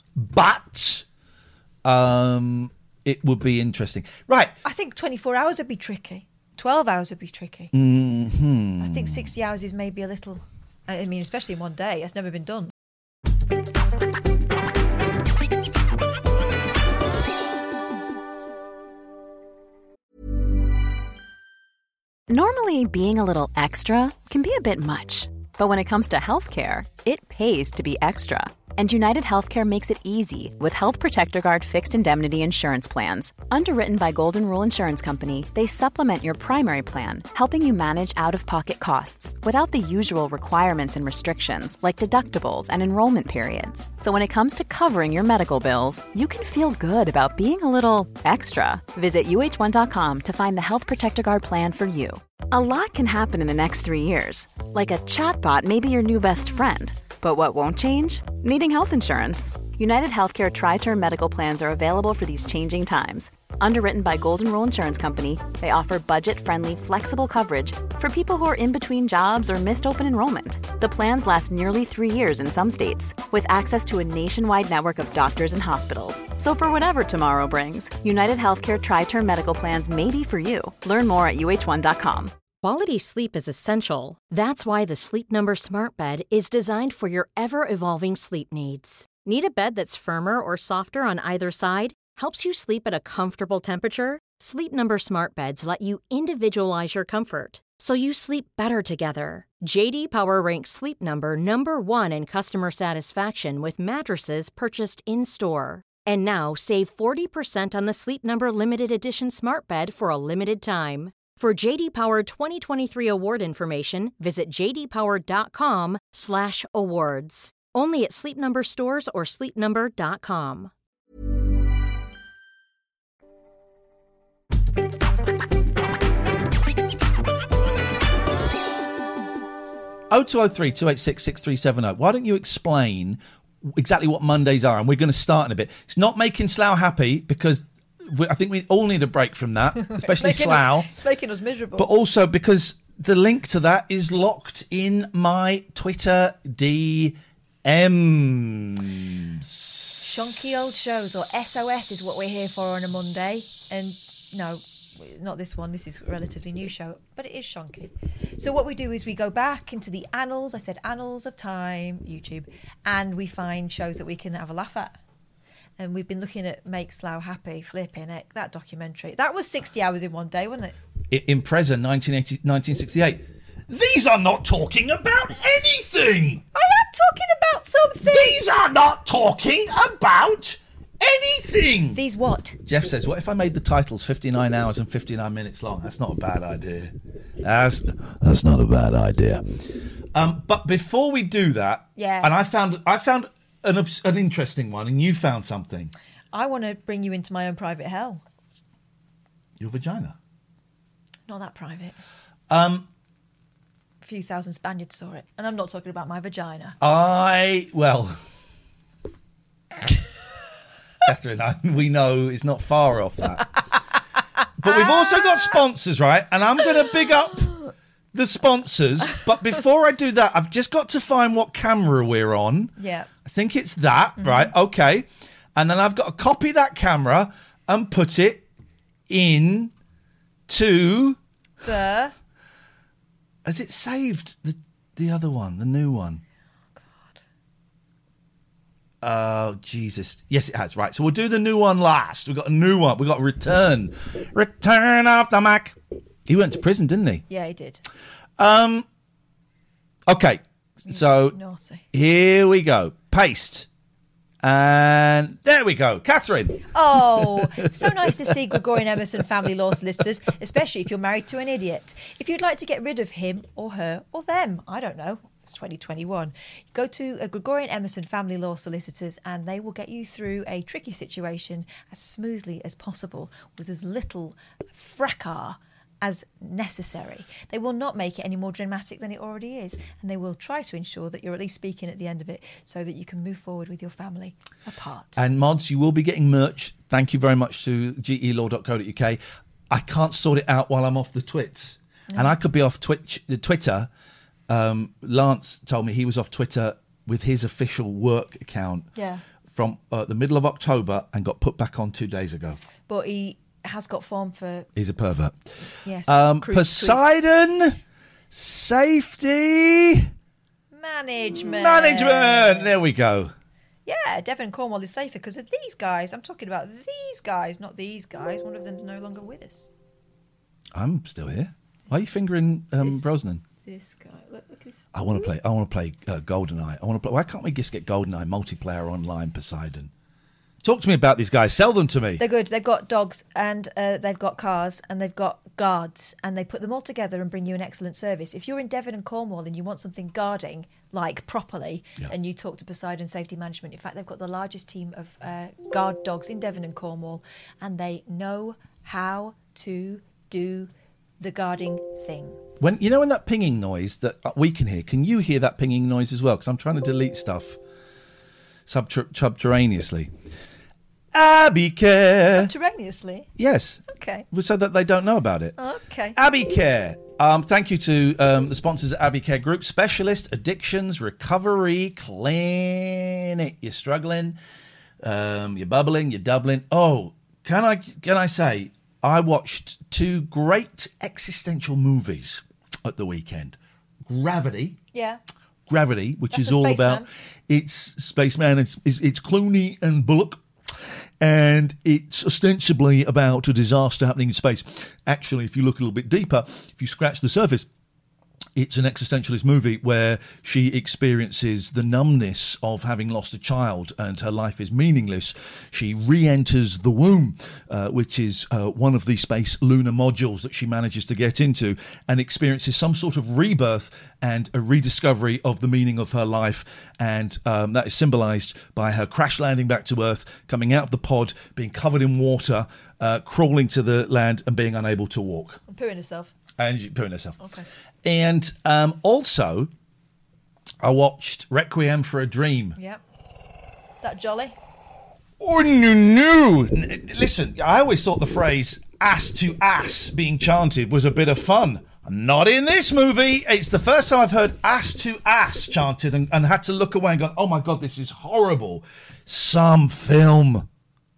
it would be interesting. Right. I think 24 hours would be tricky. 12 hours would be tricky. Mm-hmm. I think 60 hours is maybe a little... I mean, especially in one day. It's never been done. Normally, being a little extra can be a bit much. But when it comes to healthcare, it pays to be extra. And United Healthcare makes it easy with Health Protector Guard fixed indemnity insurance plans. Underwritten by Golden Rule Insurance Company, they supplement your primary plan, helping you manage out-of-pocket costs without the usual requirements and restrictions like deductibles and enrollment periods. So when it comes to covering your medical bills, you can feel good about being a little extra. Visit uh1.com to find the Health Protector Guard plan for you. A lot can happen in the next 3 years. Like a chatbot may be your new best friend. But what won't change? Needing health insurance. United Healthcare Tri-Term Medical Plans are available for these changing times. Underwritten by Golden Rule Insurance Company, they offer budget-friendly, flexible coverage for people who are in between jobs or missed open enrollment. The plans last nearly 3 years in some states, with access to a nationwide network of doctors and hospitals. So for whatever tomorrow brings, United Healthcare Tri-Term Medical Plans may be for you. Learn more at uh1.com. Quality sleep is essential. That's why the Sleep Number Smart Bed is designed for your ever-evolving sleep needs. Need a bed that's firmer or softer on either side? Helps you sleep at a comfortable temperature? Sleep Number Smart Beds let you individualize your comfort, so you sleep better together. J.D. Power ranks Sleep Number #1 in customer satisfaction with mattresses purchased in-store. And now save 40% on the Sleep Number Limited Edition Smart Bed for a limited time. For J.D. Power 2023 award information, visit jdpower.com/awards. Only at Sleep Number stores or sleepnumber.com. Oh, 0203-286-6370. Why don't you explain exactly what Mondays are? And we're going to start in a bit. It's not making Slough happy because... I think we all need a break from that, especially Slough. It's making us miserable. But also because the link to that is locked in my Twitter DMs. Shonky old shows, or SOS is what we're here for on a Monday. And no, not this one. This is a relatively new show, but it is shonky. So what we do is we go back into the annals. I said annals of time, YouTube, and we find shows that we can have a laugh at. And we've been looking at Make Slough Happy, flipping it, that documentary. That was 60 hours in one day, wasn't it? Impreza, 1968. These are not talking about anything. I am talking about something. These are not talking about anything. These what? Jeff says, what if I made the titles 59 hours and 59 minutes long? That's not a bad idea. That's not a bad idea. But before we do that, and I found an interesting one, and you found something. I want to bring you into my own private hell. Your vagina? Not that private. A few thousand Spaniards saw it, and I'm not talking about my vagina. Catherine, we know it's not far off that. But we've also got sponsors, right? And I'm going to big up the sponsors. But before I do that, I've just got to find what camera we're on. Yeah. I think it's that, right? Okay. And then I've got to copy that camera and put it in to... The... Has it saved the other one, the new one? Oh, God. Oh, Jesus. Yes, it has. Right. So we'll do the new one last. We've got a new one. We've got Return. Return of the Mac. He went to prison, didn't he? Yeah, he did. Okay, so naughty. Here we go. Paste. And there we go. Catherine. Oh, so nice to see Gregorian Emerson family law solicitors, especially if you're married to an idiot. If you'd like to get rid of him or her or them, I don't know, it's 2021, go to a Gregorian Emerson family law solicitors and they will get you through a tricky situation as smoothly as possible with as little fracas as necessary. They will not make it any more dramatic than it already is, and they will try to ensure that you're at least speaking at the end of it so that you can move forward with your family apart. And mods, you will be getting merch. Thank you very much to gelaw.co.uk. I can't sort it out while I'm off the twits. No. And I could be off Twitter. Lance told me he was off Twitter with his official work account from the middle of October and got put back on 2 days ago. But he has got form for... He's a pervert. Yes. Poseidon, tweets. Safety... Management. There we go. Yeah, Devon Cornwall is safer because of these guys. I'm talking about these guys, not these guys. One of them's no longer with us. I'm still here. Why are you fingering Brosnan? This guy. Look at this. I want to play GoldenEye. Why can't we just get GoldenEye multiplayer online, Poseidon? Talk to me about these guys. Sell them to me. They're good. They've got dogs and they've got cars and they've got guards and they put them all together and bring you an excellent service. If you're in Devon and Cornwall and you want something guarding, like properly, and you talk to Poseidon Safety Management, in fact, they've got the largest team of guard dogs in Devon and Cornwall and they know how to do the guarding thing. When that pinging noise that we can hear, can you hear that pinging noise as well? Because I'm trying to delete stuff subterraneously. Abbycare. Subterraneously? Yes. Okay. So that they don't know about it. Okay. Abbycare. Thank you to the sponsors at Abbycare Group. Specialist Addictions Recovery Clinic. You're struggling. You're bubbling. You're doubling. Oh, can I say, I watched 2 great existential movies at the weekend. Gravity. Yeah. Gravity, which is all about... It's Spaceman. It's Clooney and Bullock. And it's ostensibly about a disaster happening in space. Actually, if you look a little bit deeper, if you scratch the surface, it's an existentialist movie where she experiences the numbness of having lost a child and her life is meaningless. She re-enters the womb, which is one of the space lunar modules that she manages to get into, and experiences some sort of rebirth and a rediscovery of the meaning of her life. And that is symbolised by her crash landing back to Earth, coming out of the pod, being covered in water, crawling to the land and being unable to walk. And pooing herself. And pooing herself. Okay. And also, I watched Requiem for a Dream. Yep. That jolly? Oh, no. Listen, I always thought the phrase ass to ass being chanted was a bit of fun. Not in this movie. It's the first time I've heard ass to ass chanted and had to look away and go, oh my God, this is horrible. Some film.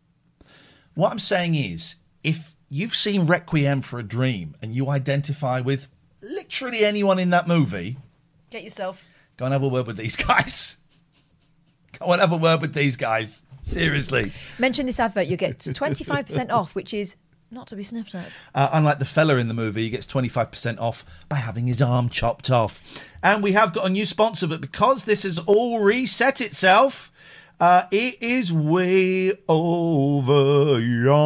What I'm saying is, if you've seen Requiem for a Dream and you identify with literally anyone in that movie, get yourself. Go and have a word with these guys. Go and have a word with these guys. Seriously. Mention this advert, you get 25% off, which is not to be sniffed at. Unlike the fella in the movie, he gets 25% off by having his arm chopped off. And we have got a new sponsor, but because this has all reset itself, it is way over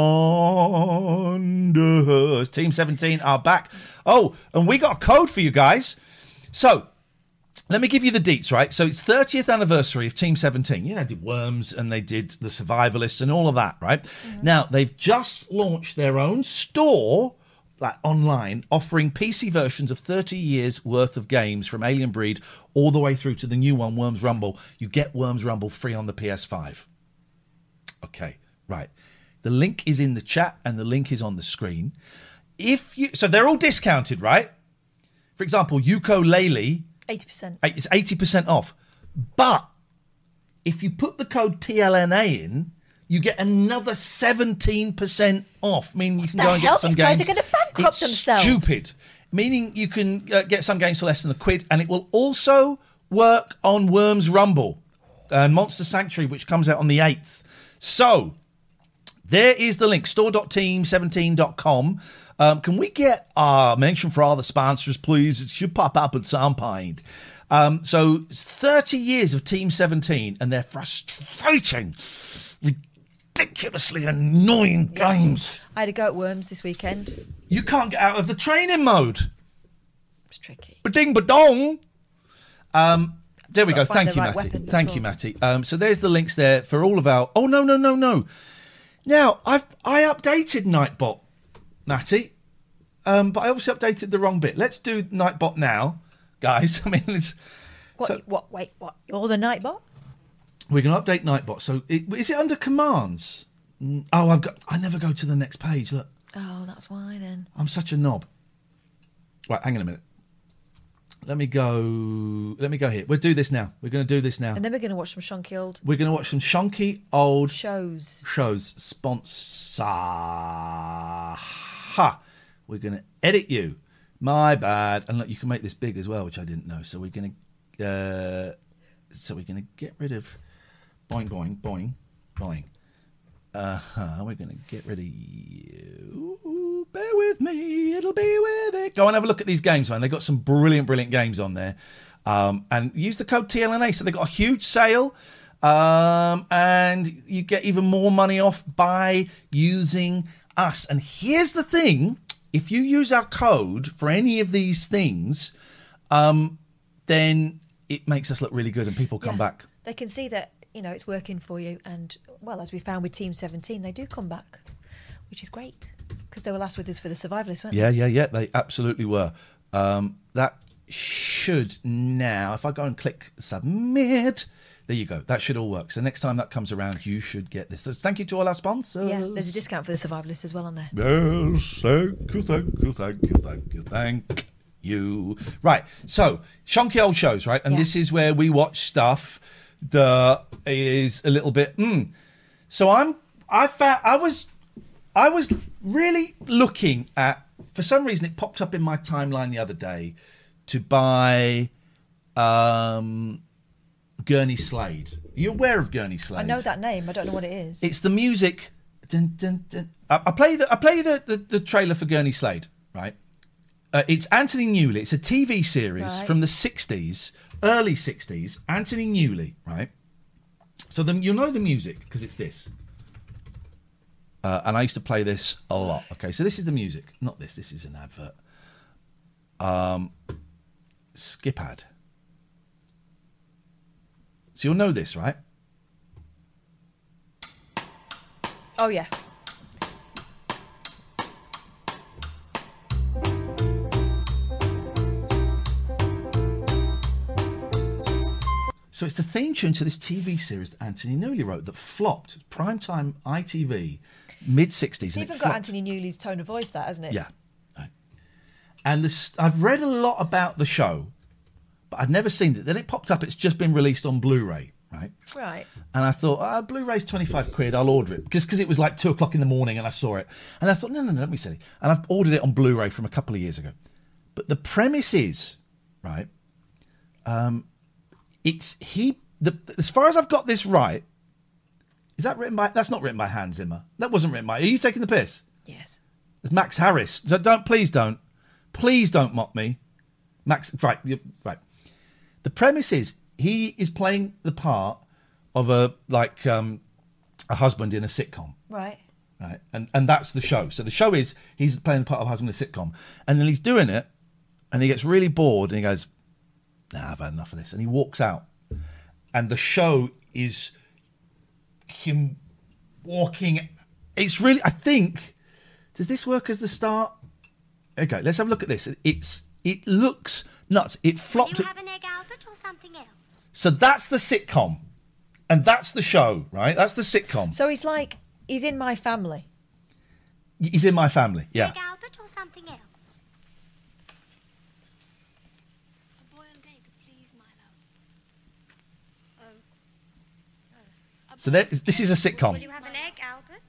yonder. Team 17 are back. Oh, and we got a code for you guys. So, let me give you the deets, right? So, it's 30th anniversary of Team 17. You know, they did Worms and they did The Survivalists and all of that, right? Mm-hmm. Now, they've just launched their own store, like online, offering PC versions of 30 years worth of games from Alien Breed all the way through to the new one, Worms Rumble. You get Worms Rumble free on the PS5. Okay, right. The link is in the chat and the link is on the screen. So they're all discounted, right? For example, Yooka-Laylee, 80%. It's 80% off. But if you put the code TLNA in, you get another 17% off, meaning you can go and get some games. These guys are going to bankrupt themselves. Stupid. Meaning you can get some games for less than £1, and it will also work on Worms Rumble and Monster Sanctuary, which comes out on the 8th. So, There is the link, store.team17.com. Can we get a mention for all the sponsors, please? It should pop up at some point. So 30 years of Team 17 and their frustrating, ridiculously annoying games. I had a go at Worms this weekend. You can't get out of the training mode. It's tricky. Ba-ding, ba-dong. There we go. Thank you, right Matty. weapon, Thank you, Matty. So there's the links there for all of our... Oh, no. Now, I updated Nightbot, Matty, but I obviously updated the wrong bit. Let's do Nightbot now, guys. I mean, it's... Wait, what? You're the Nightbot? We're going to update Nightbot. So is it under commands? Oh, I never go to the next page. Look. Oh, that's why then. I'm such a knob. Right, hang on a minute. Let me go here. We'll do this now. We're going to do this now. And then we're going to watch some shonky old... We're going to watch some shonky old... Shows. Sponsor. Ha! We're going to edit you. My bad. And look, you can make this big as well, which I didn't know. So we're going to... get rid of... Boing, boing, boing, boing. We're going to get rid of you. Bear with me, it'll be with it. Go and have a look at these games, man. They've got some brilliant games on there. And use the code TLNA. So they've got a huge sale. And you get even more money off by using us. And here's the thing. If you use our code for any of these things, then it makes us look really good and people come back. They can see that, it's working for you. And, well, as we found with Team 17, they do come back, which is great. Because they were last with us for the Survivalists, weren't they? Yeah. They absolutely were. That should now, if I go and click submit, there you go. That should all work. So next time that comes around, you should get this. So thank you to all our sponsors. Yeah, there's a discount for the Survivalists as well on there. Yes, thank you. Right, so shonky old shows, right? And this is where we watch stuff that is a little bit... So I was really looking at, for some reason it popped up in my timeline the other day to buy Gurney Slade. Are you aware of Gurney Slade? I know that name. I don't know what it is. It's the music. Dun, dun, dun. I play the trailer for Gurney Slade, right? It's Anthony Newley. It's a TV series from the 60s, early 60s. Anthony Newley, right? So you'll know the music because it's this. And I used to play this a lot. Okay, so this is the music. Not this. This is an advert. Skip ad. So you'll know this, right? Oh, yeah. So it's the theme tune to this TV series that Anthony Newley wrote that flopped. Primetime ITV, mid-60s. It's even got Anthony Newley's tone of voice, that, hasn't it? Yeah. Right. And I've read a lot about the show, but I'd never seen it. Then it popped up. It's just been released on Blu-ray, right? Right. And I thought, Blu-ray's 25 quid. I'll order it. Because it was like 2 o'clock in the morning and I saw it. And I thought, no, don't be silly. And I've ordered it on Blu-ray from a couple of years ago. But the premise is, right... as far as I've got this right, is that written by... That's not written by Hans Zimmer. That wasn't written by... Are you taking the piss? Yes. It's Max Harris. So please don't mock me. Max, right. The premise is he is playing the part of a husband in a sitcom. Right. Right. And that's the show. So the show is he's playing the part of a husband in a sitcom. And then he's doing it and he gets really bored and he goes... I've had enough of this. And he walks out. And the show is him walking. It's really, I think, does this work as the start? Okay, let's have a look at this. It looks nuts. It flopped. Will you have an egg, Albert, or something else? So that's the sitcom. And that's the show, right? That's the sitcom. So he's in My Family. He's in My Family, yeah. Egg, Albert, or something else? So this is a sitcom. Will you have an egg, Albert?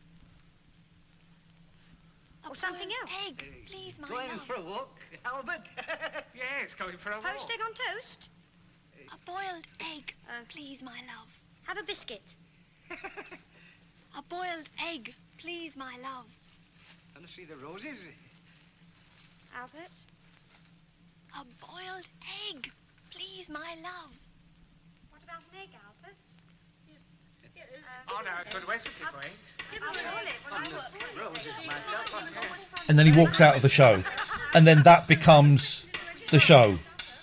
Or something else? Egg, please, my Going love. for a walk, Albert? Yes, going for a walk. Poached egg on toast? A boiled egg, please, my love. Have a biscuit. A boiled egg, please, my love. Want to see the roses? Albert? A boiled egg, please, my love. What about an egg, Albert? Oh, no, a good recipe for eggs. Roses, my love. Yes. And then he walks out of the show. And then that becomes the show.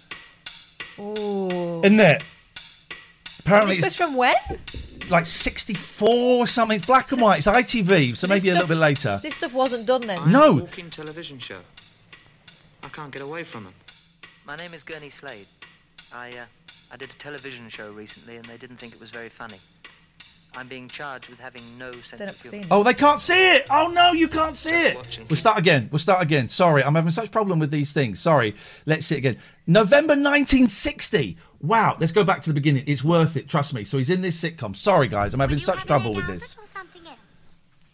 Ooh. Isn't it? Apparently This was from when? like 64 or something. It's black and white. It's ITV, so maybe a little bit later. This stuff wasn't done then. No. I'm a walking television show. I can't get away from them. My name is Gurney Slade. I did a television show recently and they didn't think it was very funny. I'm being charged with having no sense of humour. Oh, they can't see it. Oh, no, you can't see it. We'll start again. Sorry, I'm having such problem with these things. Sorry. Let's see it again. November 1960. Wow, let's go back to the beginning. It's worth it, trust me. So he's in this sitcom. Sorry, guys, I'm having such trouble with this. Or something else?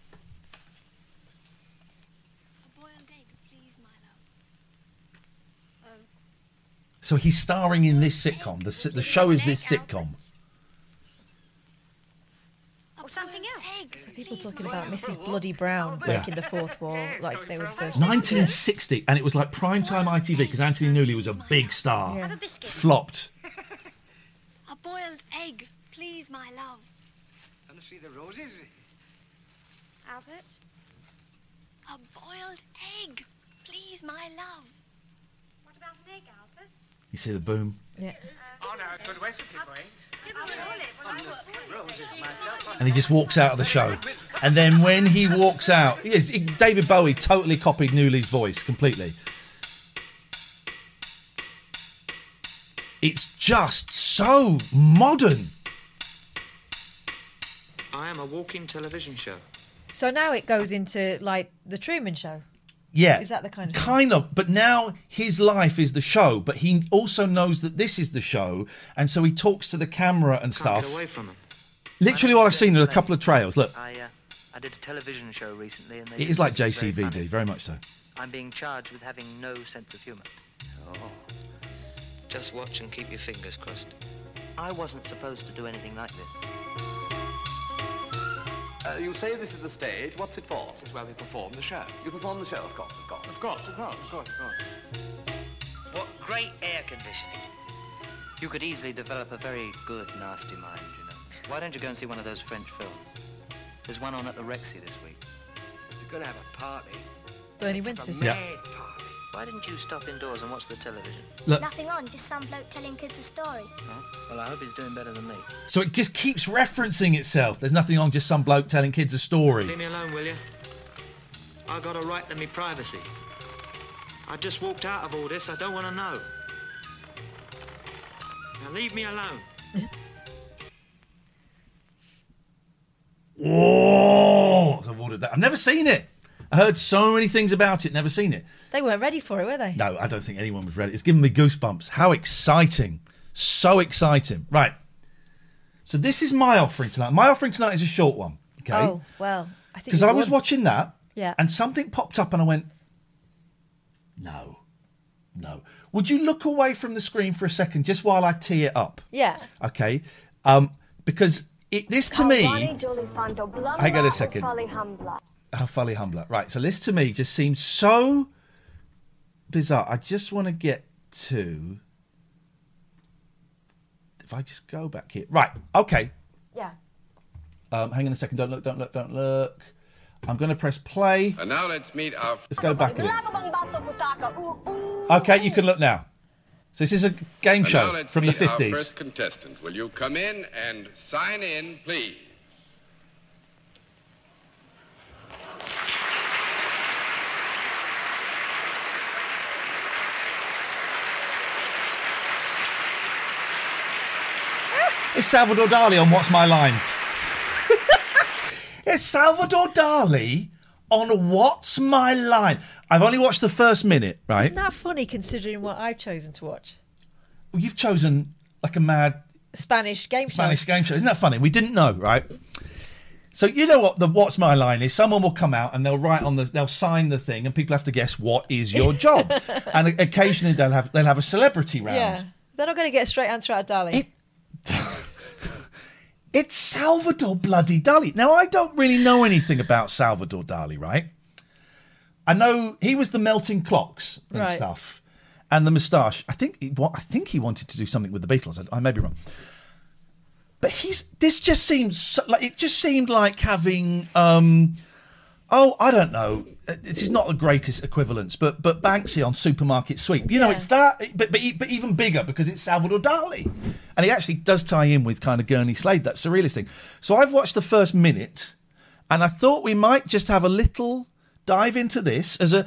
A boiled egg, please, my love. So he's starring in this sitcom. The show is this sitcom. Or something else? So people talking about Mrs. Bloody Brown breaking the fourth wall like they were the first. 1960, and it was like primetime ITV because Anthony Newley was a big star. Have a biscuit. Flopped. A boiled egg, please, my love. Want to see the roses? Albert? A boiled egg, please, my love. What about an egg, Albert? You see the boom? Yeah. Oh, no, a good recipe for eggs. Roses, my love. And he just walks out of the show. And then when he walks out, yes, David Bowie totally copied Newley's voice completely. It's just so modern. I am a walking television show. So now it goes into like the Truman Show. Yeah. Is that the kind of Kind of. But now his life is the show, but he also knows that this is the show. And so he talks to the camera and Can't stuff. get away from them. Literally what I've seen are a couple of trails. Look, I did a television show recently and they it didn't is like think was very JCVD, funny. very much so. I'm being charged with having no sense of humour. Oh. Just watch and keep your fingers crossed. I wasn't supposed to do anything like this. You say this is the stage. What's it for? This is where we perform the show. You perform the show, of course, of course. Of course, of course, of course, of course. What great air conditioning. You could easily develop a very good, nasty mind, you know. Why don't you go and see one of those French films? There's one on at the Rexy this week. You're going to have a party. Bernie Winters? Yeah. Mad party. Why didn't you stop indoors and watch the television? Look. Nothing on, just some bloke telling kids a story. Huh? Well, I hope he's doing better than me. So it just keeps referencing itself. There's nothing on, just some bloke telling kids a story. Leave me alone, will you? I got a right to me privacy. I just walked out of all this. I don't want to know. Now leave me alone. Whoa! I've ordered that. I've never seen it. I heard so many things about it, never seen it. They weren't ready for it, were they? No, I don't think anyone was ready. It's giving me goosebumps. How exciting. So exciting. Right. So this is my offering tonight. My offering tonight is a short one. Okay. Oh, well, I think Because I was watching that. Yeah. And something popped up and I went, no. Would you look away from the screen for a second just while I tee it up? Yeah. Okay. Because this to me... Hang on a second. How Folly Humbler. Right, so this to me just seems so bizarre. I just want to get to... If I just go back here. Right, okay. Yeah. Hang on a second. Don't look. I'm going to press play. And now let's meet our... Let's go back a bit. Okay, you can look now. So this is a game And now show let's from the meet our 50s. first contestant. Will you come in and sign in, please? It's Salvador Dali on What's My Line. It's Salvador Dali on What's My Line. I've only watched the first minute, right? Isn't that funny considering what I've chosen to watch? Well, you've chosen like a mad Spanish game show. game show. Isn't that funny? We didn't know, right? So you know what the What's My Line is? Someone will come out and they'll write on they'll sign the thing, and people have to guess what is your job. And occasionally they'll have a celebrity round. Yeah. They're not going to get a straight answer out of Dali. It's Salvador bloody Dali. Now, I don't really know anything about Salvador Dali, right? I know he was the melting clocks and stuff, and the moustache. I think he wanted to do something with the Beatles. I may be wrong, but this just seems like it just seemed like having. I don't know. This is not the greatest equivalence, but Banksy on Supermarket Sweep. You know, it's that, but even bigger because it's Salvador Dali, and he actually does tie in with kind of Gurney Slade, that surrealist thing. So I've watched the first minute, and I thought we might just have a little dive into this as a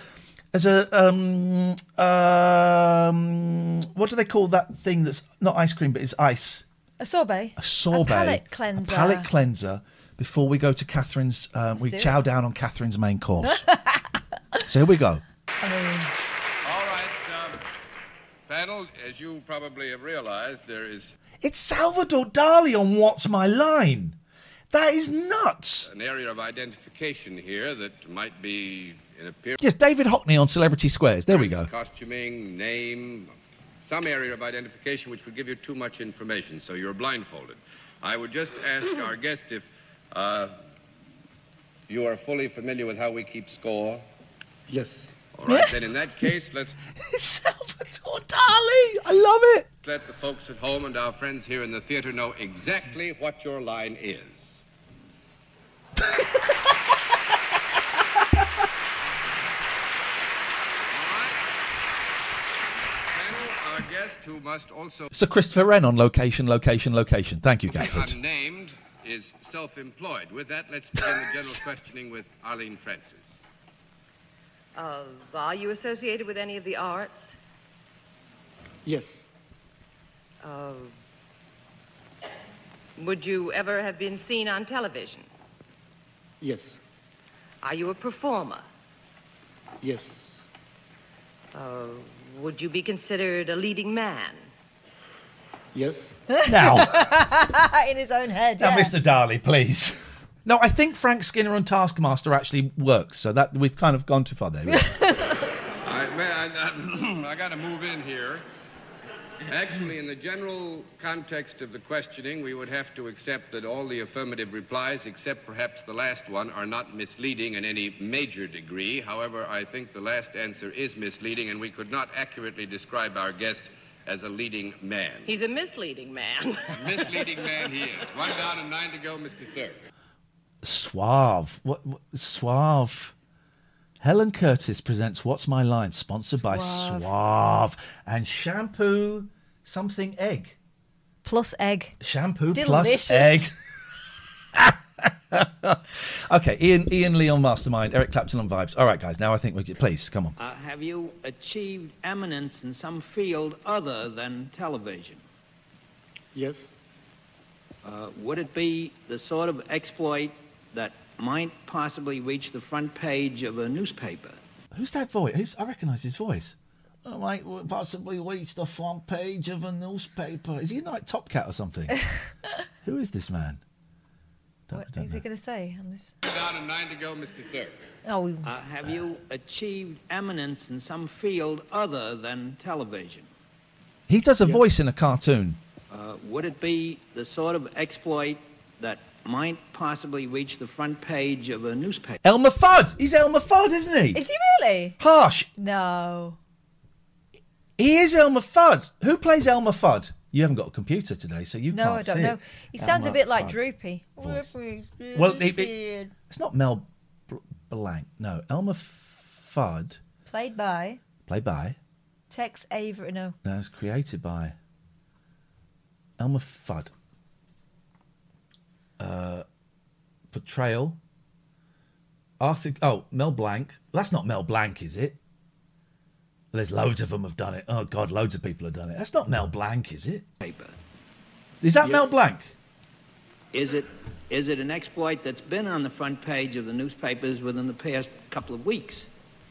what do they call that thing that's not ice cream but it's ice? A sorbet. A sorbet. A palate cleanser. A palate cleanser before we go to Catherine's. We chow down on Catherine's main course. So here we go. All right, panel. As you probably have realised, there is. It's Salvador Dali on What's My Line. That is nuts. An area of identification here that might be in appearance. Yes, David Hockney on Celebrity Squares. There we go. Costuming, name, some area of identification which would give you too much information, so you're blindfolded. I would just ask our guest if you are fully familiar with how we keep score. Yes. All right, then in that case, let's... Salvador Dali! I love it! Let the folks at home and our friends here in the theatre know exactly what your line is. Our guest, who must also... Sir Christopher Wren on location. Thank you, Gafford. Unnamed is self-employed. With that, let's begin the general questioning with Arlene Francis. Are you associated with any of the arts? Yes. Would you ever have been seen on television? Yes. Are you a performer? Yes. Would you be considered a leading man? Yes. Now. In his own head. Now, Yeah. Mr. Dali, please. No, I think Frank Skinner on Taskmaster actually works, so that we've kind of gone too far there. I got to move in here. Actually, in the general context of the questioning, we would have to accept that all the affirmative replies, except perhaps the last one, are not misleading in any major degree. However, I think the last answer is misleading, and we could not accurately describe our guest as a leading man. He's a misleading man. A misleading man he is. 1 down and 9 to go, Mr. Third. Suave. What Suave. Helen Curtis presents What's My Line, sponsored by Suave. And shampoo something egg. Plus egg. Shampoo Delicious. plus egg. Okay, Ian Lee on Mastermind, Eric Clapton on Vibes. All right, guys, now I think please, come on. Have you achieved eminence in some field other than television? Yes. Would it be the sort of exploit that might possibly reach the front page of a newspaper? Who's that voice? I recognise his voice. Oh, might possibly reach the front page of a newspaper. Is he like Top Cat or something? Who is this man? What is he going to say on this? 2 down and 9 to go, Mr. Third. Oh. Have you achieved eminence in some field other than television? He does a voice in a cartoon. Would it be the sort of exploit that might possibly reach the front page of a newspaper? Elmer Fudd! He's Elmer Fudd, isn't he? Is he really? Harsh. No. He is Elmer Fudd. Who plays Elmer Fudd? You haven't got a computer today, so you can't No, I don't see know. it. He sounds a Elmer bit like Fudd. Droopy. Well, it's not Mel Blanc. No, Elmer Fudd. Played by Tex Avery. No. No, it's created by Elmer Fudd. Portrayal. Arthur. Oh, Mel Blanc. That's not Mel Blanc, is it? There's loads of them have done it. Oh God, loads of people have done it. That's not Mel Blanc, is it? Is that Mel Blanc? Is it an exploit that's been on the front page of the newspapers within the past couple of weeks?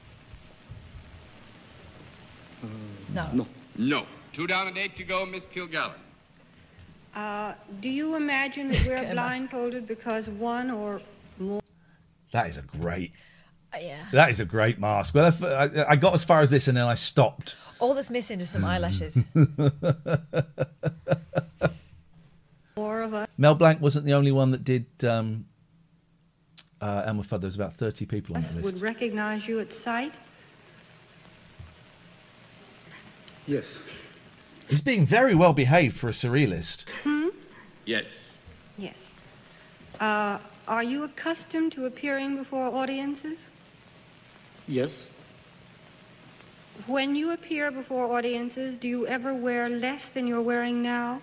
No. No. 2 down and 8 to go, Miss Kilgallen. Do you imagine that we're blindfolded because one or more... That is a great... Yeah. That is a great mask. Well, I got as far as this and then I stopped. All that's missing is some eyelashes. Or of us Mel Blanc wasn't the only one that did Elmer Fudd. There was about 30 people on that list. would recognize you at sight? Yes. He's being very well behaved for a surrealist. Yes. Yes. Are you accustomed to appearing before audiences? Yes. When you appear before audiences, do you ever wear less than you're wearing now?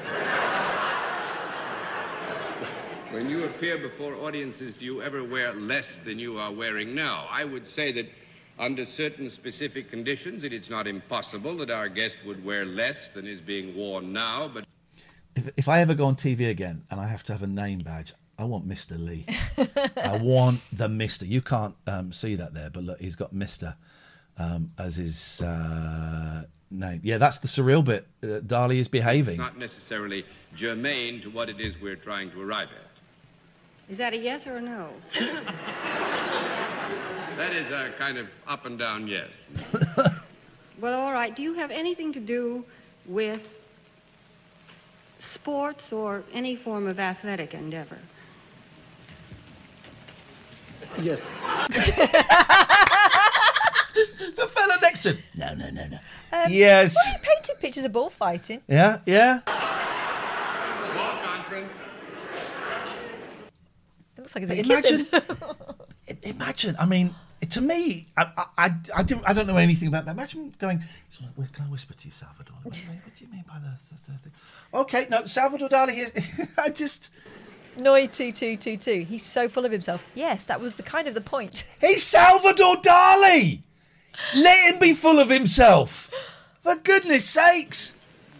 When you appear before audiences, do you ever wear less than you are wearing now? I would say that under certain specific conditions, it is not impossible that our guest would wear less than is being worn now, but... If I ever go on TV again and I have to have a name badge, I want Mr. Lee. I want the Mr. You can't see that there, but look, he's got Mr. As his name. Yeah, that's the surreal bit. Dali is behaving. It's not necessarily germane to what it is we're trying to arrive at. Is that a yes or a no? That is a kind of up and down yes. Well, all right. Do you have anything to do with sports or any form of athletic endeavor? Yes. The fella next to him. No. Yes. Well, he painted pictures of bullfighting. Yeah. Ball conference. It looks like he's been kissing. Imagine. I mean, to me, I don't know anything about that. Imagine going. Can I whisper to you, Salvador? What do you mean by the thing? Okay, no, Salvador Dali. I just. Noi 2222. He's so full of himself. Yes, that was the point. He's Salvador Dali. Let him be full of himself. For goodness sakes.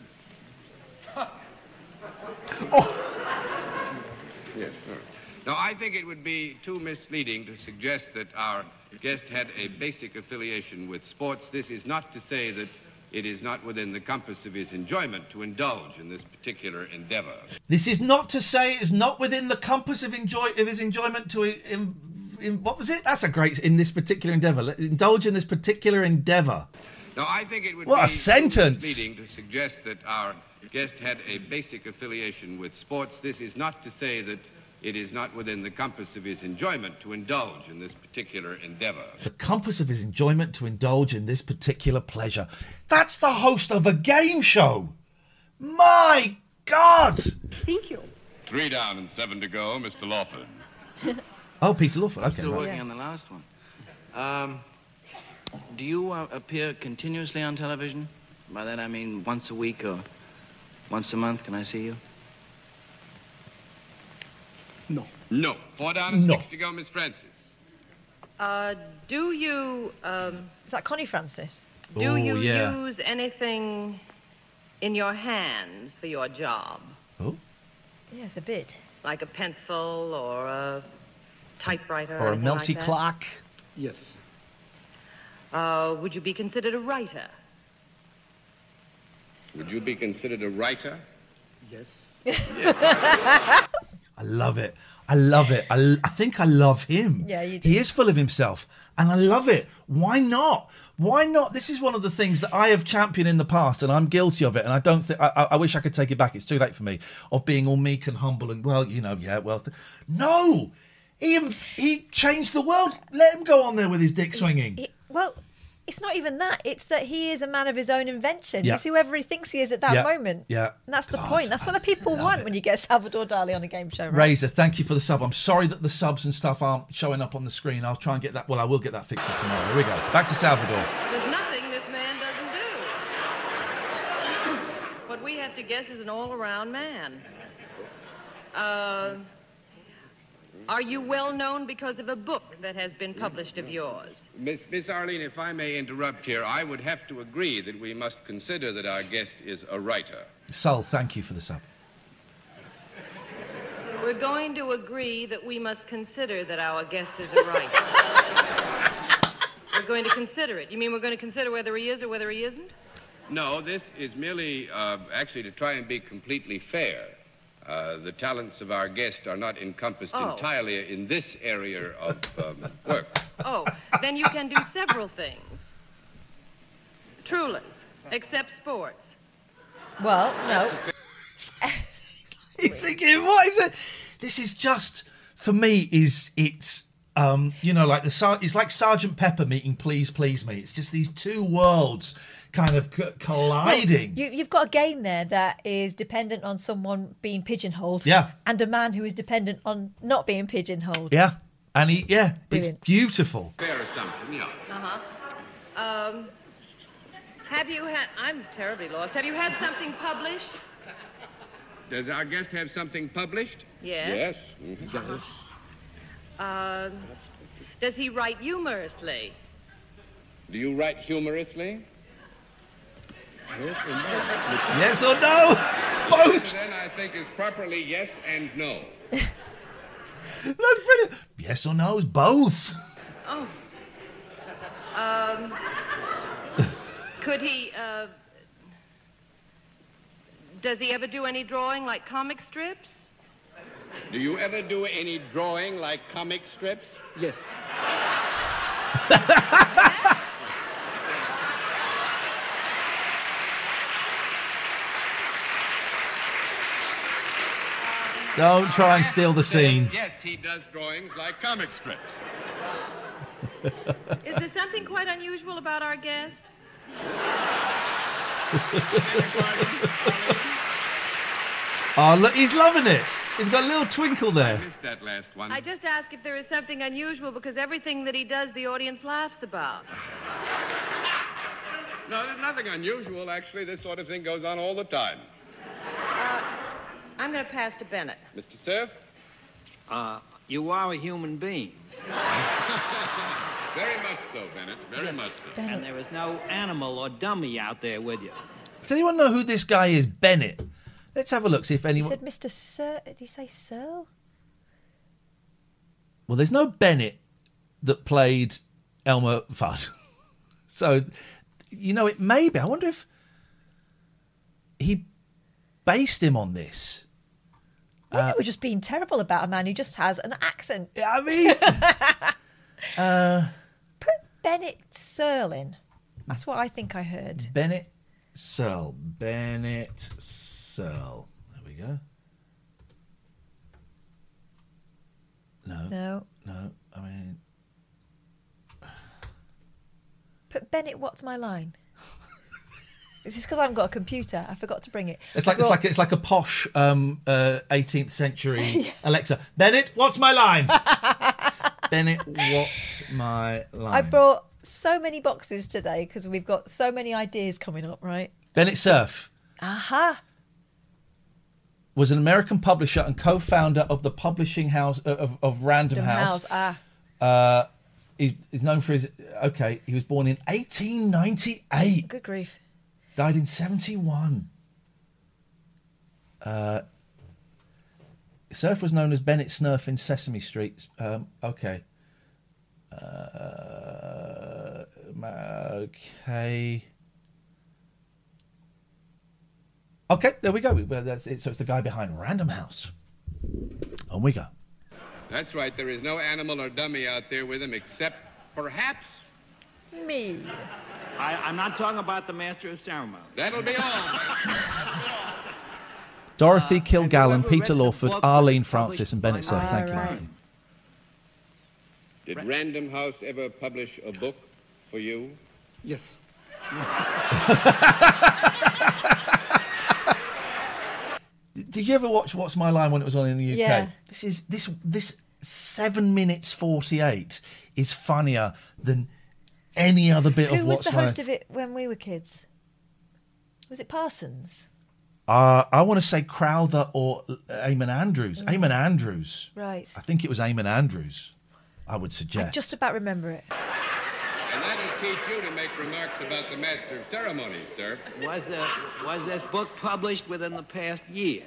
Yes, sir. Now, I think it would be too misleading to suggest that our guest had a basic affiliation with sports. This is not to say that it is not within the compass of his enjoyment to indulge in this particular endeavor. This is not to say it's not within the compass of his enjoyment to... what was it? That's a great... In this particular endeavour. Indulge in this particular endeavour. Now, I think it would what be a sentence. Misleading to suggest that our guest had a basic affiliation with sports. This is not to say that it is not within the compass of his enjoyment to indulge in this particular endeavour. The compass of his enjoyment to indulge in this particular pleasure. That's the host of a game show. My God! Thank you. 3 down and 7 to go, Mr. Lawford. Oh, Peter Lawford. Okay, Still right. working on the last one. Do you appear continuously on television? By that I mean once a week or once a month. Can I see you? No. 4 down and 6 to go, Miss Francis. Do you... Is that Connie Francis? Do you use anything in your hands for your job? Oh? Yes, a bit. Like a pencil or a typewriter? Or a anything melty like clock? Yes. Would you be considered a writer? Would you be considered a writer? Yes. I love it. I think I love him. Yeah, you do. He is full of himself, and I love it. Why not? Why not? This is one of the things that I have championed in the past, and I'm guilty of it. And I don't think I wish I could take it back. It's too late for me. Of being all meek and humble and no. He changed the world. Let him go on there with his dick swinging. Well, it's not even that. It's that he is a man of his own invention. Yeah. He's whoever he thinks he is at that moment. Yeah. And that's the point. That's what the people want when you get Salvador Dali on a game show, right? Razor, thank you for the sub. I'm sorry that the subs and stuff aren't showing up on the screen. I'll try and get that. Well, I will get that fixed for tomorrow. Here we go. Back to Salvador. There's nothing this man doesn't do. What we have to guess is an all-around man. Are you well known because of a book that has been published of yours? Miss Arlene, if I may interrupt here, I would have to agree that we must consider that our guest is a writer. Sol, thank you for the sub. We're going to agree that we must consider that our guest is a writer. We're going to consider it. You mean we're going to consider whether he is or whether he isn't? No, this is merely actually to try and be completely fair. The talents of our guest are not encompassed entirely in this area of work. Oh, then you can do several things. Truly, except sports. Well, no. He's thinking, what is it? This is just, for me, it's like it's like Sergeant Pepper meeting Please Please Me. It's just these two worlds kind of colliding. Well, you've got a game there that is dependent on someone being pigeonholed. Yeah. And a man who is dependent on not being pigeonholed. Yeah. And it's beautiful. Fair assumption, yeah. Have you had... I'm terribly lost. Have you had something published? Does our guest have something published? Yes. Yes. Mm-hmm. Does he write humorously? Do you write humorously? Yes or no? Both. Then I think is properly yes and no. That's brilliant. Yes or no? Both. Oh. Could he, does he ever do any drawing like comic strips? Do you ever do any drawing like comic strips? Yes. Don't try and steal the scene. Yes, he does drawings like comic strips. Is there something quite unusual about our guest? Oh, look, he's loving it. He's got a little twinkle there. I missed that last one. I just ask if there is something unusual because everything that he does, the audience laughs about. No, there's nothing unusual, actually. This sort of thing goes on all the time. I'm going to pass to Bennett. Mr. Cerf? You are a human being. Very much so, Bennett. Very much so. And there is no animal or dummy out there with you. Does anyone know who this guy is, Bennett? Let's have a look, see if anyone... He said Mr. Sir... Did he say Searle? Well, there's no Bennett that played Elmer Fudd. So, it may be. I wonder if he based him on this. Maybe we're just being terrible about a man who just has an accent. I mean... Put Bennett Searle in. That's what I think I heard. Bennett Searle. Bennett Searle. There we go. No. I mean... Put Bennett, what's my line? Is this because I haven't got a computer? I forgot to bring it. It's like a posh 18th century Alexa. Bennett, what's my line? Bennett, what's my line? I brought so many boxes today because we've got so many ideas coming up, right? Bennett Cerf. Aha. Was an American publisher and co-founder of the publishing house of Random House. He's known for his... Okay, he was born in 1898. Good grief. Died in 71. Cerf was known as Bennett Snurf in Sesame Street. Okay. Okay, there we go. That's it. So it's the guy behind Random House. On we go. That's right. There is no animal or dummy out there with him except, perhaps... me. I'm not talking about the master of ceremony. That'll be all. Dorothy Kilgallen, Peter Lawford, Arlene Francis, and Bennett Cerf. Thank you, right. Martin. Did Random House ever publish a book for you? Yes. Did you ever watch What's My Line when it was on in the UK? Yeah. This 7 minutes 48 is funnier than any other bit of Who was What's the My... host of it when we were kids? Was it Parsons? I want to say Crowther or Eamon Andrews. Eamon Andrews. Right. I think it was Eamon Andrews, I would suggest. I just about remember it. And that'll teach you to make remarks about the master of ceremonies, sir. Was this book published within the past year?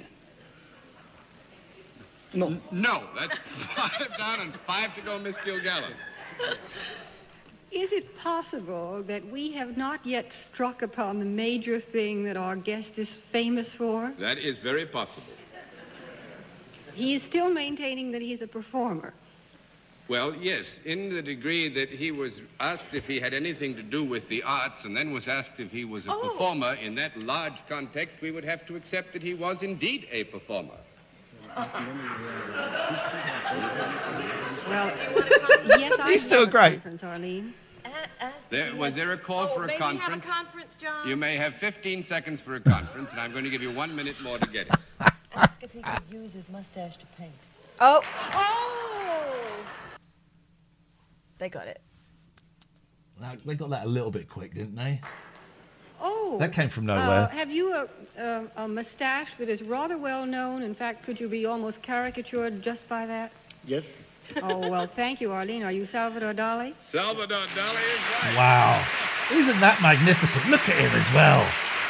No. No, that's 5 down and 5 to go, Miss Kilgallen. Is it possible that we have not yet struck upon the major thing that our guest is famous for? That is very possible. He is still maintaining that he's a performer. Well, yes, in the degree that he was asked if he had anything to do with the arts and then was asked if he was a performer. In that large context, we would have to accept that he was indeed a performer. Well, yes, These two are great. Arlene. Was there a call for a conference? Have a conference, John? You may have 15 seconds for a conference, and I'm going to give you 1 minute more to get it. Ask if he could use his mustache to paint. Oh. Oh! They got it. They got that a little bit quick, didn't they? Oh. That came from nowhere. Have you a mustache that is rather well known? In fact, could you be almost caricatured just by that? Yes. Oh, well, thank you, Arlene. Are you Salvador Dali? Salvador Dali is right. Wow. Isn't that magnificent? Look at him as well.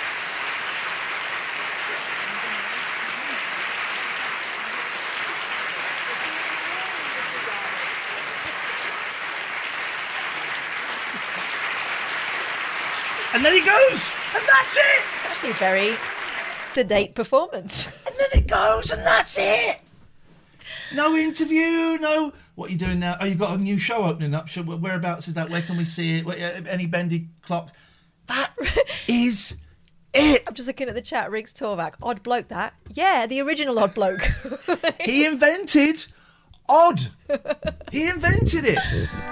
And then he goes, and that's it. It's actually a very sedate performance. And then it goes, and that's it. No interview, no. What are you doing now? Oh, you've got a new show opening up. Whereabouts is that? Where can we see it? Any bendy clock? That is it. I'm just looking at the chat. Riggs Torvak. Odd bloke, that. Yeah, the original odd bloke. He invented odd. He invented it.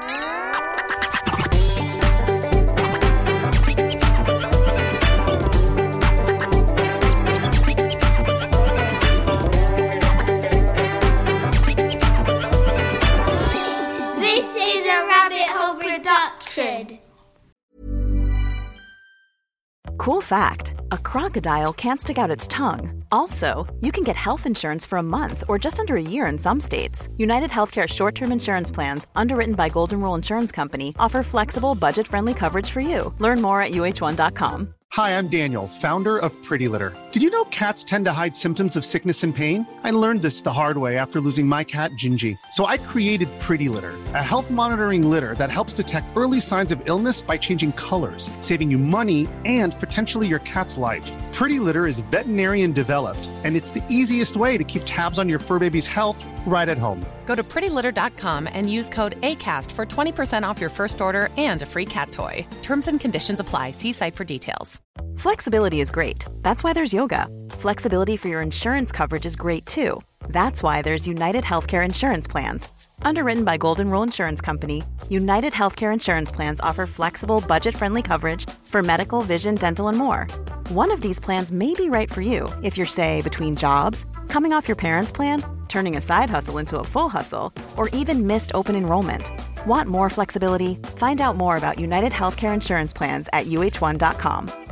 Cool fact, a crocodile can't stick out its tongue. Also, you can get health insurance for a month or just under a year in some states. United Healthcare short-term insurance plans, underwritten by Golden Rule Insurance Company, offer flexible, budget-friendly coverage for you. Learn more at uh1.com. Hi, I'm Daniel, founder of Pretty Litter. Did you know cats tend to hide symptoms of sickness and pain? I learned this the hard way after losing my cat, Gingy. So I created Pretty Litter, a health monitoring litter that helps detect early signs of illness by changing colors, saving you money and potentially your cat's life. Pretty Litter is veterinarian developed, and it's the easiest way to keep tabs on your fur baby's health right at home. Go to prettylitter.com and use code ACAST for 20% off your first order and a free cat toy. Terms and conditions apply. See site for details. Flexibility is great. That's why there's yoga. Flexibility for your insurance coverage is great too. That's why there's United Healthcare Insurance Plans. Underwritten by Golden Rule Insurance Company, United Healthcare Insurance Plans offer flexible, budget-friendly coverage for medical, vision, dental, and more. One of these plans may be right for you if you're, say, between jobs, coming off your parents' plan, turning a side hustle into a full hustle, or even missed open enrollment. Want more flexibility? Find out more about United Healthcare Insurance Plans at uh1.com.